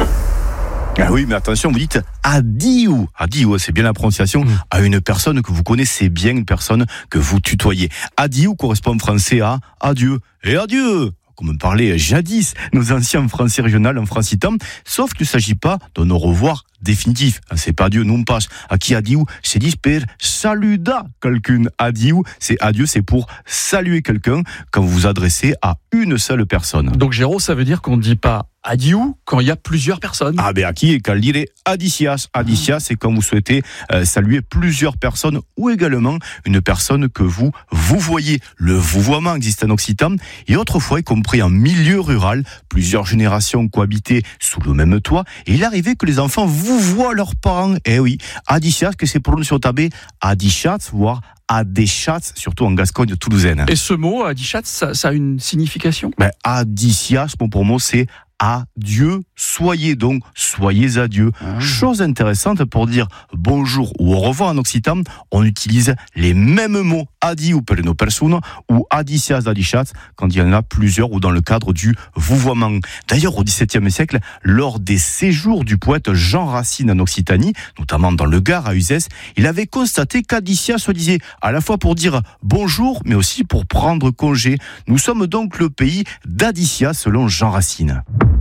Ah oui, mais attention, vous dites adieu. Adieu, c'est bien la prononciation, à une personne que vous connaissez bien, une personne que vous tutoyez. Adieu correspond en français à adieu et adieu, comme parlaient jadis nos anciens français régionaux en francitan, sauf qu'il ne s'agit pas d'un au revoir définitif. C'est pas adieu, non pas. À qui adieu, c'est dit per saluda quelqu'un. Adieu, c'est adieu, c'est pour saluer quelqu'un quand vous vous adressez à une seule personne. Donc Géraud, ça veut dire qu'on ne dit pas adieu quand il y a plusieurs personnes. Ah ben qui est qu'à dire adicias. Adicias, c'est quand vous souhaitez saluer plusieurs personnes ou également une personne que vous voyez. Le vouvoiement existe en occitan et autrefois, y compris en milieu rural, plusieurs générations cohabitaient sous le même toit et il arrivait que les enfants vous voient leurs parents. Eh oui, adicias, que c'est prononcé au tabé, adicias, voire adéchats, surtout en Gascogne toulousaine. Et ce mot, adéchats, ça a une signification ? Adicias, pour moi, c'est adieu, soyez donc, soyez adieu. Chose intéressante pour dire bonjour ou au revoir en occitan, on utilise les mêmes mots adieu per une personne ou adicias adicias quand il y en a plusieurs ou dans le cadre du vouvoiement. D'ailleurs, au XVIIe siècle, lors des séjours du poète Jean Racine en Occitanie, notamment dans le Gard à Uzès, il avait constaté qu'adicias se disait à la fois pour dire bonjour, mais aussi pour prendre congé. Nous sommes donc le pays d'adicias selon Jean Racine.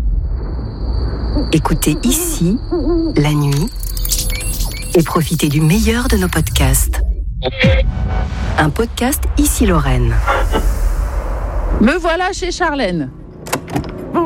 Écoutez ici, la nuit, et profitez du meilleur de nos podcasts. Un podcast ici Lorraine. Me voilà chez Charlène.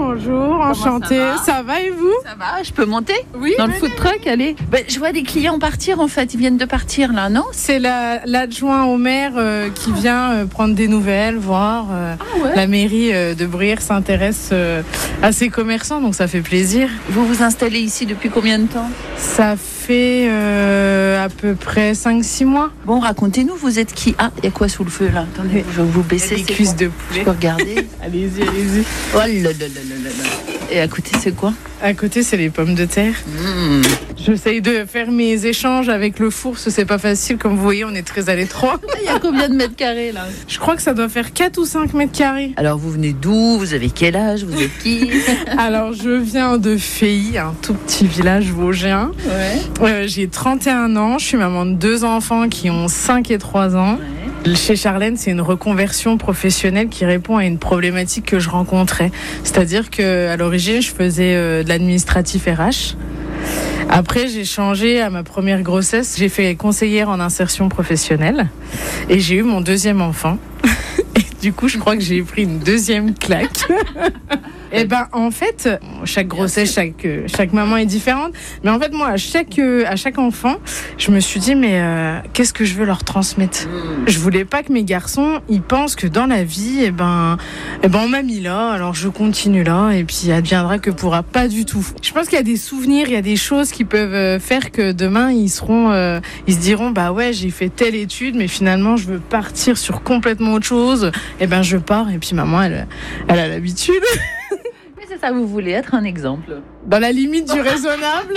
bonjour, enchantée. Ça va et vous? Ça va, je peux monter? Oui. Dans le food truck, allez. Je vois des clients partir en fait, ils viennent de partir là, non? C'est l'adjoint au maire qui vient prendre des nouvelles, voir. La mairie de Bruyères s'intéresse à ses commerçants, donc ça fait plaisir. Vous vous installez ici depuis combien de temps? Ça fait à peu près 5-6 mois. Bon, racontez-nous, vous êtes qui? Ah, il y a quoi sous le feu là? Attendez, je vais vous baisser. Des cuisses de poulet. Je peux regarder? Allez-y, allez-y. Oh là là là là là. Et à côté, c'est quoi? À côté, c'est les pommes de terre. J'essaye de faire mes échanges avec le four, c'est pas facile. Comme vous voyez, on est très à l'étroit. Il y a combien de mètres carrés là? Je crois que ça doit faire 4 ou 5 mètres carrés. Alors, vous venez d'où? Vous avez quel âge? Vous êtes qui? Alors, je viens de Feilly, un tout petit village vosgien. Ouais. J'ai 31 ans, je suis maman de 2 enfants qui ont 5 et 3 ans. Ouais. Chez Charlène, c'est une reconversion professionnelle qui répond à une problématique que je rencontrais. C'est-à-dire qu'à l'origine, je faisais de l'administratif RH. Après, j'ai changé à ma première grossesse. J'ai fait conseillère en insertion professionnelle et j'ai eu mon 2e enfant. Et du coup, je crois que j'ai pris une 2e claque. Et en fait, chaque grossesse, chaque maman est différente. Mais en fait, moi, à chaque enfant, je me suis dit, mais qu'est-ce que je veux leur transmettre? Je voulais pas que mes garçons, ils pensent que dans la vie, on m'a mis là, alors je continue là, et puis adviendra que pourra. Pas du tout. Je pense qu'il y a des souvenirs, il y a des choses qui peuvent faire que demain, ils se diront, bah ouais, j'ai fait telle étude, mais finalement, je veux partir sur complètement autre chose. Je pars, et puis maman, elle a l'habitude. C'est ça, vous voulez être un exemple? Dans la limite du raisonnable.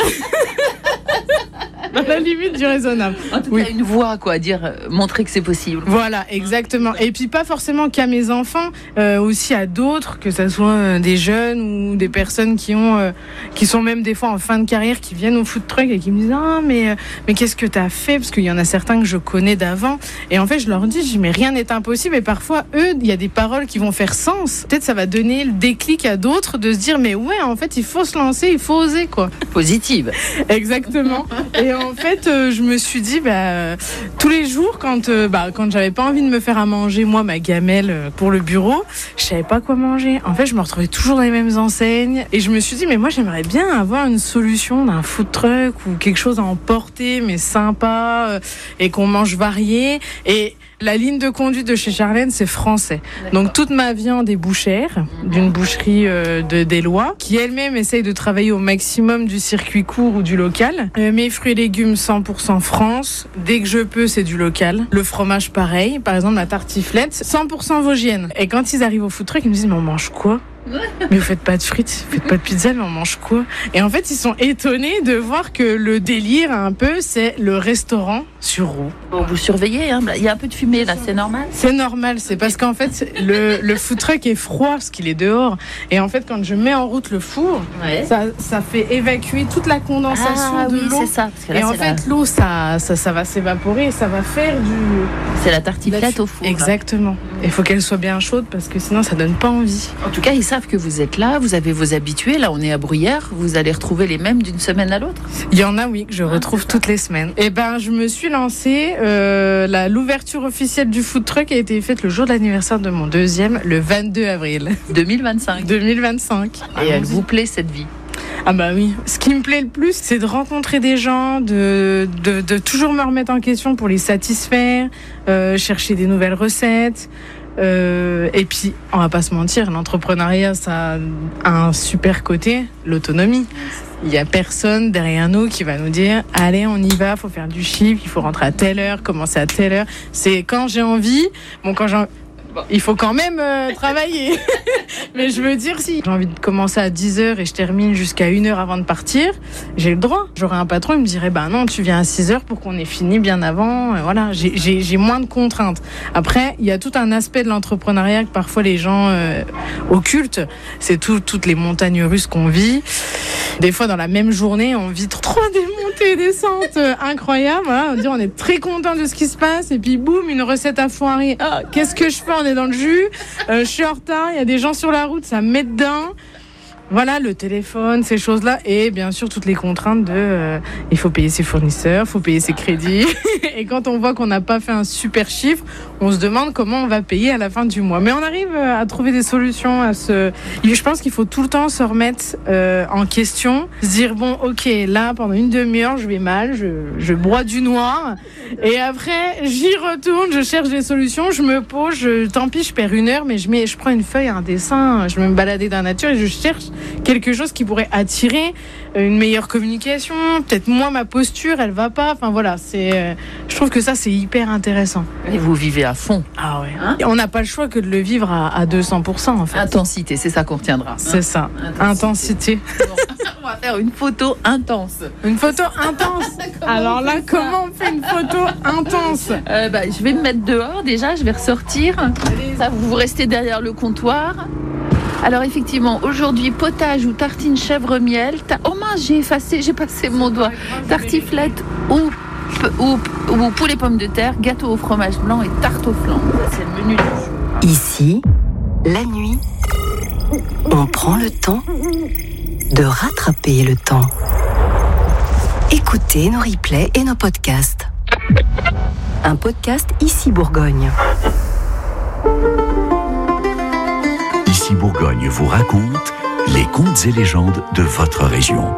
Dans la limite du raisonnable. En tout cas, une voix, quoi, montrer que c'est possible. Voilà, exactement. Et puis pas forcément qu'à mes enfants, aussi à d'autres, que ce soit des jeunes ou des personnes qui sont même des fois en fin de carrière, qui viennent au food truck et qui me disent mais qu'est-ce que t'as fait? Parce qu'il y en a certains que je connais d'avant. Et en fait, je leur dis mais rien n'est impossible. Et parfois, eux, il y a des paroles qui vont faire sens. Peut-être ça va donner le déclic à d'autres de se dire mais ouais, en fait, il faut se lancer, il faut oser, quoi. Positive. Exactement. Et en fait, je me suis dit, tous les jours, quand j'avais pas envie de me faire à manger, moi, ma gamelle pour le bureau, je savais pas quoi manger. En fait, je me retrouvais toujours dans les mêmes enseignes. Et je me suis dit, mais moi, j'aimerais bien avoir une solution d'un food truck ou quelque chose à emporter, mais sympa, et qu'on mange varié. Et la ligne de conduite de chez Charlène, c'est français. D'accord. Donc toute ma viande est bouchère, d'une boucherie d'Éloie, qui elle-même essaye de travailler au maximum du circuit court ou du local. Mes fruits et légumes 100% France. Dès que je peux, c'est du local. Le fromage, pareil. Par exemple, la tartiflette, 100% vosgienne. Et quand ils arrivent au food truck, ils me disent, mais on mange quoi? Mais vous faites pas de frites, vous faites pas de pizza, mais on mange quoi? Et en fait, ils sont étonnés de voir que le délire, un peu, c'est le restaurant sur roue. Bon, vous surveillez, hein, il y a un peu de fumée là, c'est normal? C'est normal, c'est parce qu'en fait, le food truck est froid parce qu'il est dehors. Et en fait, quand je mets en route le four, ça fait évacuer toute la condensation de l'eau. C'est ça. Parce que là, et en fait, l'eau, ça va s'évaporer et ça va faire du... C'est la tartiflette au four. Exactement. Il faut qu'elle soit bien chaude parce que sinon, ça donne pas envie. En tout cas, ils savent que vous êtes là, vous avez vos habitués. Là, on est à Bruyères. Vous allez retrouver les mêmes d'une semaine à l'autre? Il y en a, oui, que je retrouve toutes les semaines. Et je me suis lancée. L'ouverture officielle du food truck a été faite le jour de l'anniversaire de mon 2e, le 22 avril. 2025. 2025. Et elle vous plaît, cette vie? Ah bah oui. Ce qui me plaît le plus, c'est de rencontrer des gens, de toujours me remettre en question pour les satisfaire, chercher des nouvelles recettes. Et puis, on va pas se mentir, l'entrepreneuriat, ça a un super côté, l'autonomie. Il y a personne derrière nous qui va nous dire allez, on y va, faut faire du chiffre, il faut rentrer à telle heure, commencer à telle heure. C'est quand j'ai envie. Il faut quand même travailler. Mais je veux dire, si j'ai envie de commencer à 10h et je termine jusqu'à 1h avant de partir, j'ai le droit. J'aurais un patron, il me dirait non, tu viens à 6h pour qu'on ait fini bien avant. Et voilà, j'ai moins de contraintes. Après, il y a tout un aspect de l'entrepreneuriat que parfois les gens occultent. C'est toutes les montagnes russes qu'on vit. Des fois, dans la même journée, on vit 3 montées et descentes incroyables. Voilà, on est très content de ce qui se passe. Et puis, boum, une recette à foirer. Ah, qu'est-ce que je fais? On est dans le jus. Je suis en retard. Il y a des gens sur la route. Ça me met dedans. Voilà, le téléphone, ces choses-là, et bien sûr toutes les contraintes de il faut payer ses fournisseurs, il faut payer ses crédits. Et quand on voit qu'on n'a pas fait un super chiffre, on se demande comment on va payer à la fin du mois. Mais on arrive à trouver des solutions Je pense qu'il faut tout le temps se remettre en question, se dire bon, ok, là pendant une demi-heure je vais mal, je bois du noir, et après j'y retourne, je cherche des solutions, je me pose, tant pis, je perds une heure, mais je prends une feuille, un dessin, je vais me balader dans la nature et je cherche quelque chose qui pourrait attirer une meilleure communication, peut-être moi ma posture elle va pas, enfin voilà, je trouve que ça c'est hyper intéressant. Et vous vivez à fond. Ah ouais. Hein, on n'a pas le choix que de le vivre à 200% en fait. Intensité, c'est ça qu'on retiendra. C'est ça, intensité. Bon, on va faire une photo intense. Une photo intense. Alors là, comment on fait une photo intense? Je vais me mettre dehors déjà, je vais ressortir. Ça, vous restez derrière le comptoir. Alors effectivement, aujourd'hui, potage ou tartine chèvre-miel. Oh mince, j'ai passé mon doigt. Tartiflette ou poulet pommes de terre, gâteau au fromage blanc et tarte au flan. Ça, c'est le menu du jour. Ici, la nuit, on prend le temps de rattraper le temps. Écoutez nos replays et nos podcasts. Un podcast Ici Bourgogne. Ici Bourgogne vous raconte les contes et légendes de votre région.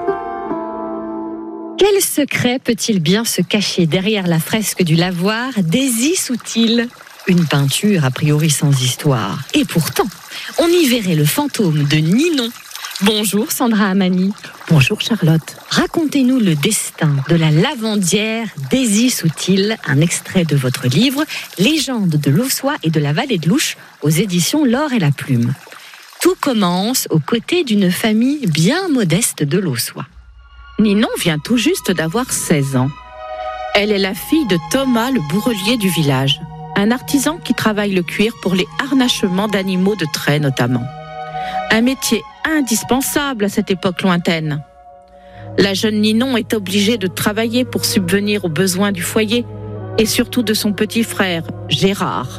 Quel secret peut-il bien se cacher derrière la fresque du lavoir Daisy sous-il? Une peinture a priori sans histoire. Et pourtant, on y verrait le fantôme de Ninon. Bonjour Sandra Amani. Bonjour Charlotte. Racontez-nous le destin de la lavandière Daisy sous-il, un extrait de votre livre Légende de l'Aussois et de la vallée de l'Ouche aux éditions L'Or et la Plume. Tout commence aux côtés d'une famille bien modeste de l'Aussois. Ninon vient tout juste d'avoir 16 ans. Elle est la fille de Thomas, le bourrelier du village, un artisan qui travaille le cuir pour les harnachements d'animaux de trait notamment. Un métier indispensable à cette époque lointaine. La jeune Ninon est obligée de travailler pour subvenir aux besoins du foyer et surtout de son petit frère, Gérard.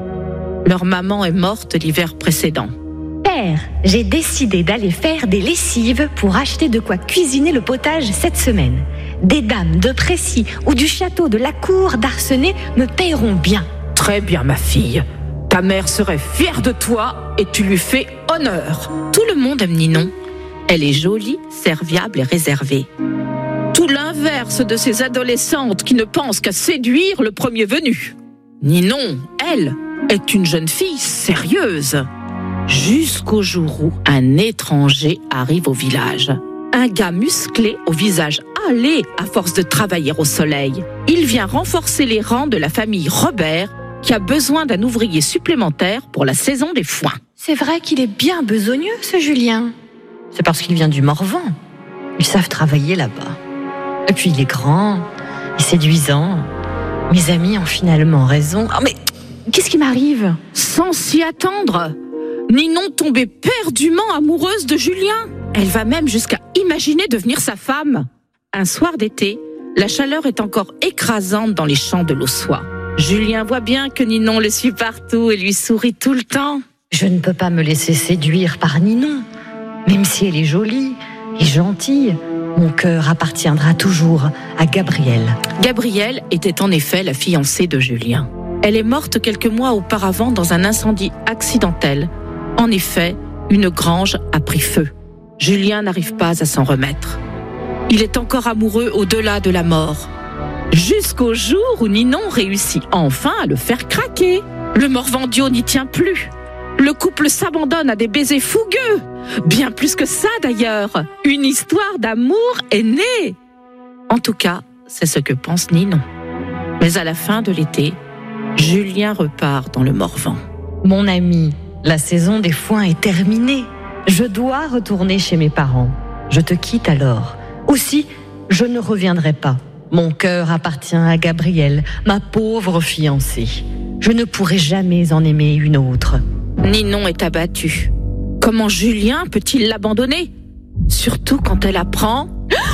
Leur maman est morte l'hiver précédent. Père, j'ai décidé d'aller faire des lessives pour acheter de quoi cuisiner le potage cette semaine. Des dames de Précy ou du château de la cour d'Arcenay me paieront bien. Très bien, ma fille. Ta mère serait fière de toi et tu lui fais honneur. Tout le monde aime Ninon. Elle est jolie, serviable et réservée. Tout l'inverse de ces adolescentes qui ne pensent qu'à séduire le premier venu. Ninon, elle, est une jeune fille sérieuse. Jusqu'au jour où un étranger arrive au village. Un gars musclé au visage hâlé à force de travailler au soleil. Il vient renforcer les rangs de la famille Robert qui a besoin d'un ouvrier supplémentaire pour la saison des foins. C'est vrai qu'il est bien besogneux, ce Julien. C'est parce qu'il vient du Morvan. Ils savent travailler là-bas. Et puis il est grand, et séduisant. Mes amis ont finalement raison. Oh, mais qu'est-ce qui m'arrive? Sans s'y attendre, Ninon tombe éperdument amoureuse de Julien. Elle va même jusqu'à imaginer devenir sa femme. Un soir d'été, la chaleur est encore écrasante dans les champs de l'Aussois. Julien voit bien que Ninon le suit partout et lui sourit tout le temps. Je ne peux pas me laisser séduire par Ninon. Même si elle est jolie et gentille, mon cœur appartiendra toujours à Gabrielle. Gabrielle était en effet la fiancée de Julien. Elle est morte quelques mois auparavant dans un incendie accidentel. En effet, une grange a pris feu. Julien n'arrive pas à s'en remettre. Il est encore amoureux au-delà de la mort. Jusqu'au jour où Ninon réussit enfin à le faire craquer. Le Morvandiau n'y tient plus. Le couple s'abandonne à des baisers fougueux. Bien plus que ça d'ailleurs. Une histoire d'amour est née. En tout cas, c'est ce que pense Ninon. Mais à la fin de l'été, Julien repart dans le Morvan. Mon ami, la saison des foins est terminée. Je dois retourner chez mes parents. Je te quitte alors. Aussi, je ne reviendrai pas. Mon cœur appartient à Gabrielle, ma pauvre fiancée. Je ne pourrai jamais en aimer une autre. Ninon est abattue. Comment Julien peut-il l'abandonner? Surtout quand elle apprend...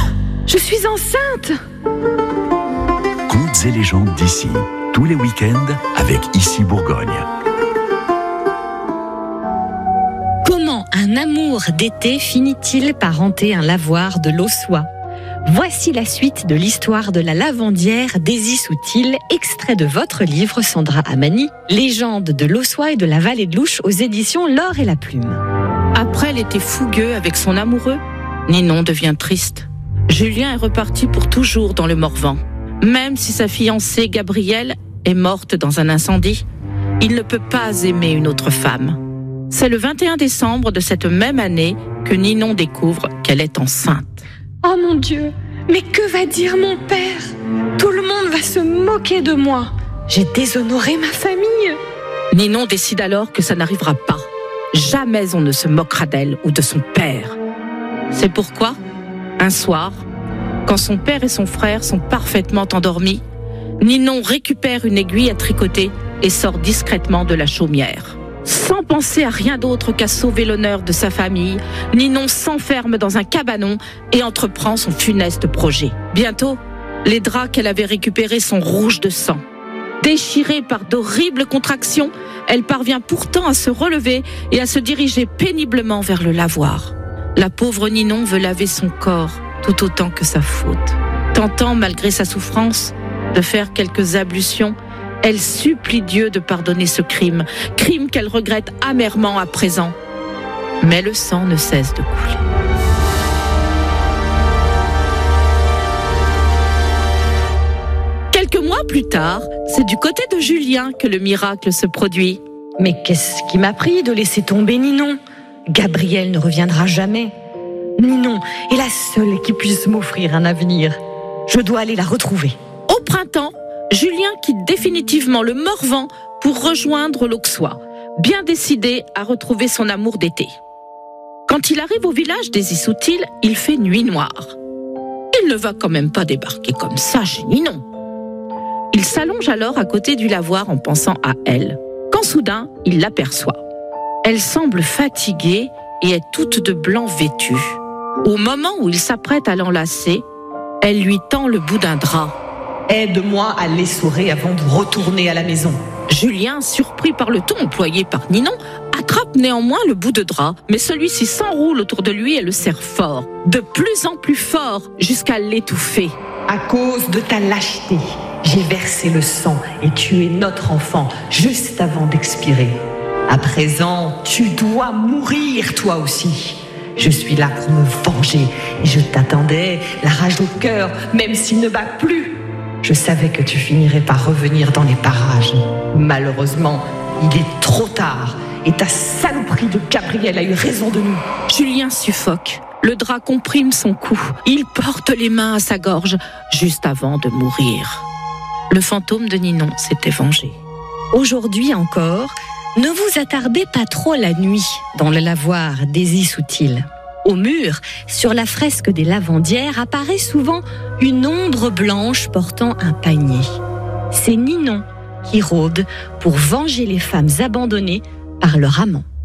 Je suis enceinte! Contes et légendes d'ici, tous les week-ends avec Ici Bourgogne. Comment un un amour d'été finit-il par hanter un lavoir de l'Aussois? Voici la suite de l'histoire de la lavandière Daisy Soutil, extrait de votre livre, Sandra Amani, Légende de l'Aussois et de la vallée de l'Ouche aux éditions L'Or et la Plume. Après l'été fougueux avec son amoureux, Ninon devient triste. Julien est reparti pour toujours dans le Morvan. Même si sa fiancée Gabrielle est morte dans un incendie, il ne peut pas aimer une autre femme. C'est le 21 décembre de cette même année que Ninon découvre qu'elle est enceinte. Oh mon Dieu, mais que va dire mon père? Tout le monde va se moquer de moi. J'ai déshonoré ma famille. Ninon décide alors que ça n'arrivera pas. Jamais on ne se moquera d'elle ou de son père. C'est pourquoi, un soir, quand son père et son frère sont parfaitement endormis, Ninon récupère une aiguille à tricoter et sort discrètement de la chaumière. Sans penser à rien d'autre qu'à sauver l'honneur de sa famille, Ninon s'enferme dans un cabanon et entreprend son funeste projet. Bientôt, les draps qu'elle avait récupérés sont rouges de sang. Déchirée par d'horribles contractions, elle parvient pourtant à se relever et à se diriger péniblement vers le lavoir. La pauvre Ninon veut laver son corps tout autant que sa faute. Tentant, malgré sa souffrance, de faire quelques ablutions, elle supplie Dieu de pardonner ce crime qu'elle regrette amèrement à présent. Mais le sang ne cesse de couler. Quelques mois plus tard, c'est du côté de Julien que le miracle se produit. Mais qu'est-ce qui m'a pris de laisser tomber Ninon? Gabrielle ne reviendra jamais. Ninon est la seule qui puisse m'offrir un avenir. Je dois aller la retrouver. Au printemps, Julien quitte définitivement le Morvan pour rejoindre l'Auxois, bien décidé à retrouver son amour d'été. Quand il arrive au village des Issoutil, il fait nuit noire. Il ne va quand même pas débarquer comme ça chez Ninon. Il s'allonge alors à côté du lavoir en pensant à elle, quand soudain, il l'aperçoit. Elle semble fatiguée et est toute de blanc vêtue. Au moment où il s'apprête à l'enlacer, elle lui tend le bout d'un drap. « Aide-moi à l'essorer avant de retourner à la maison. » Julien, surpris par le ton employé par Ninon, attrape néanmoins le bout de drap, mais celui-ci s'enroule autour de lui et le serre fort, de plus en plus fort, jusqu'à l'étouffer. « À cause de ta lâcheté, j'ai versé le sang et tué notre enfant juste avant d'expirer. À présent, tu dois mourir toi aussi. Je suis là pour me venger et je t'attendais, la rage au cœur, même s'il ne bat plus. Je savais que tu finirais par revenir dans les parages. Malheureusement, il est trop tard et ta saloperie de Gabrielle a eu raison de nous. » Julien suffoque. Le drap comprime son cou. Il porte les mains à sa gorge juste avant de mourir. Le fantôme de Ninon s'était vengé. Aujourd'hui encore, ne vous attardez pas trop la nuit dans le lavoir Daisy Soutil. Au mur, sur la fresque des lavandières, apparaît souvent une ombre blanche portant un panier. C'est Ninon qui rôde pour venger les femmes abandonnées par leur amant.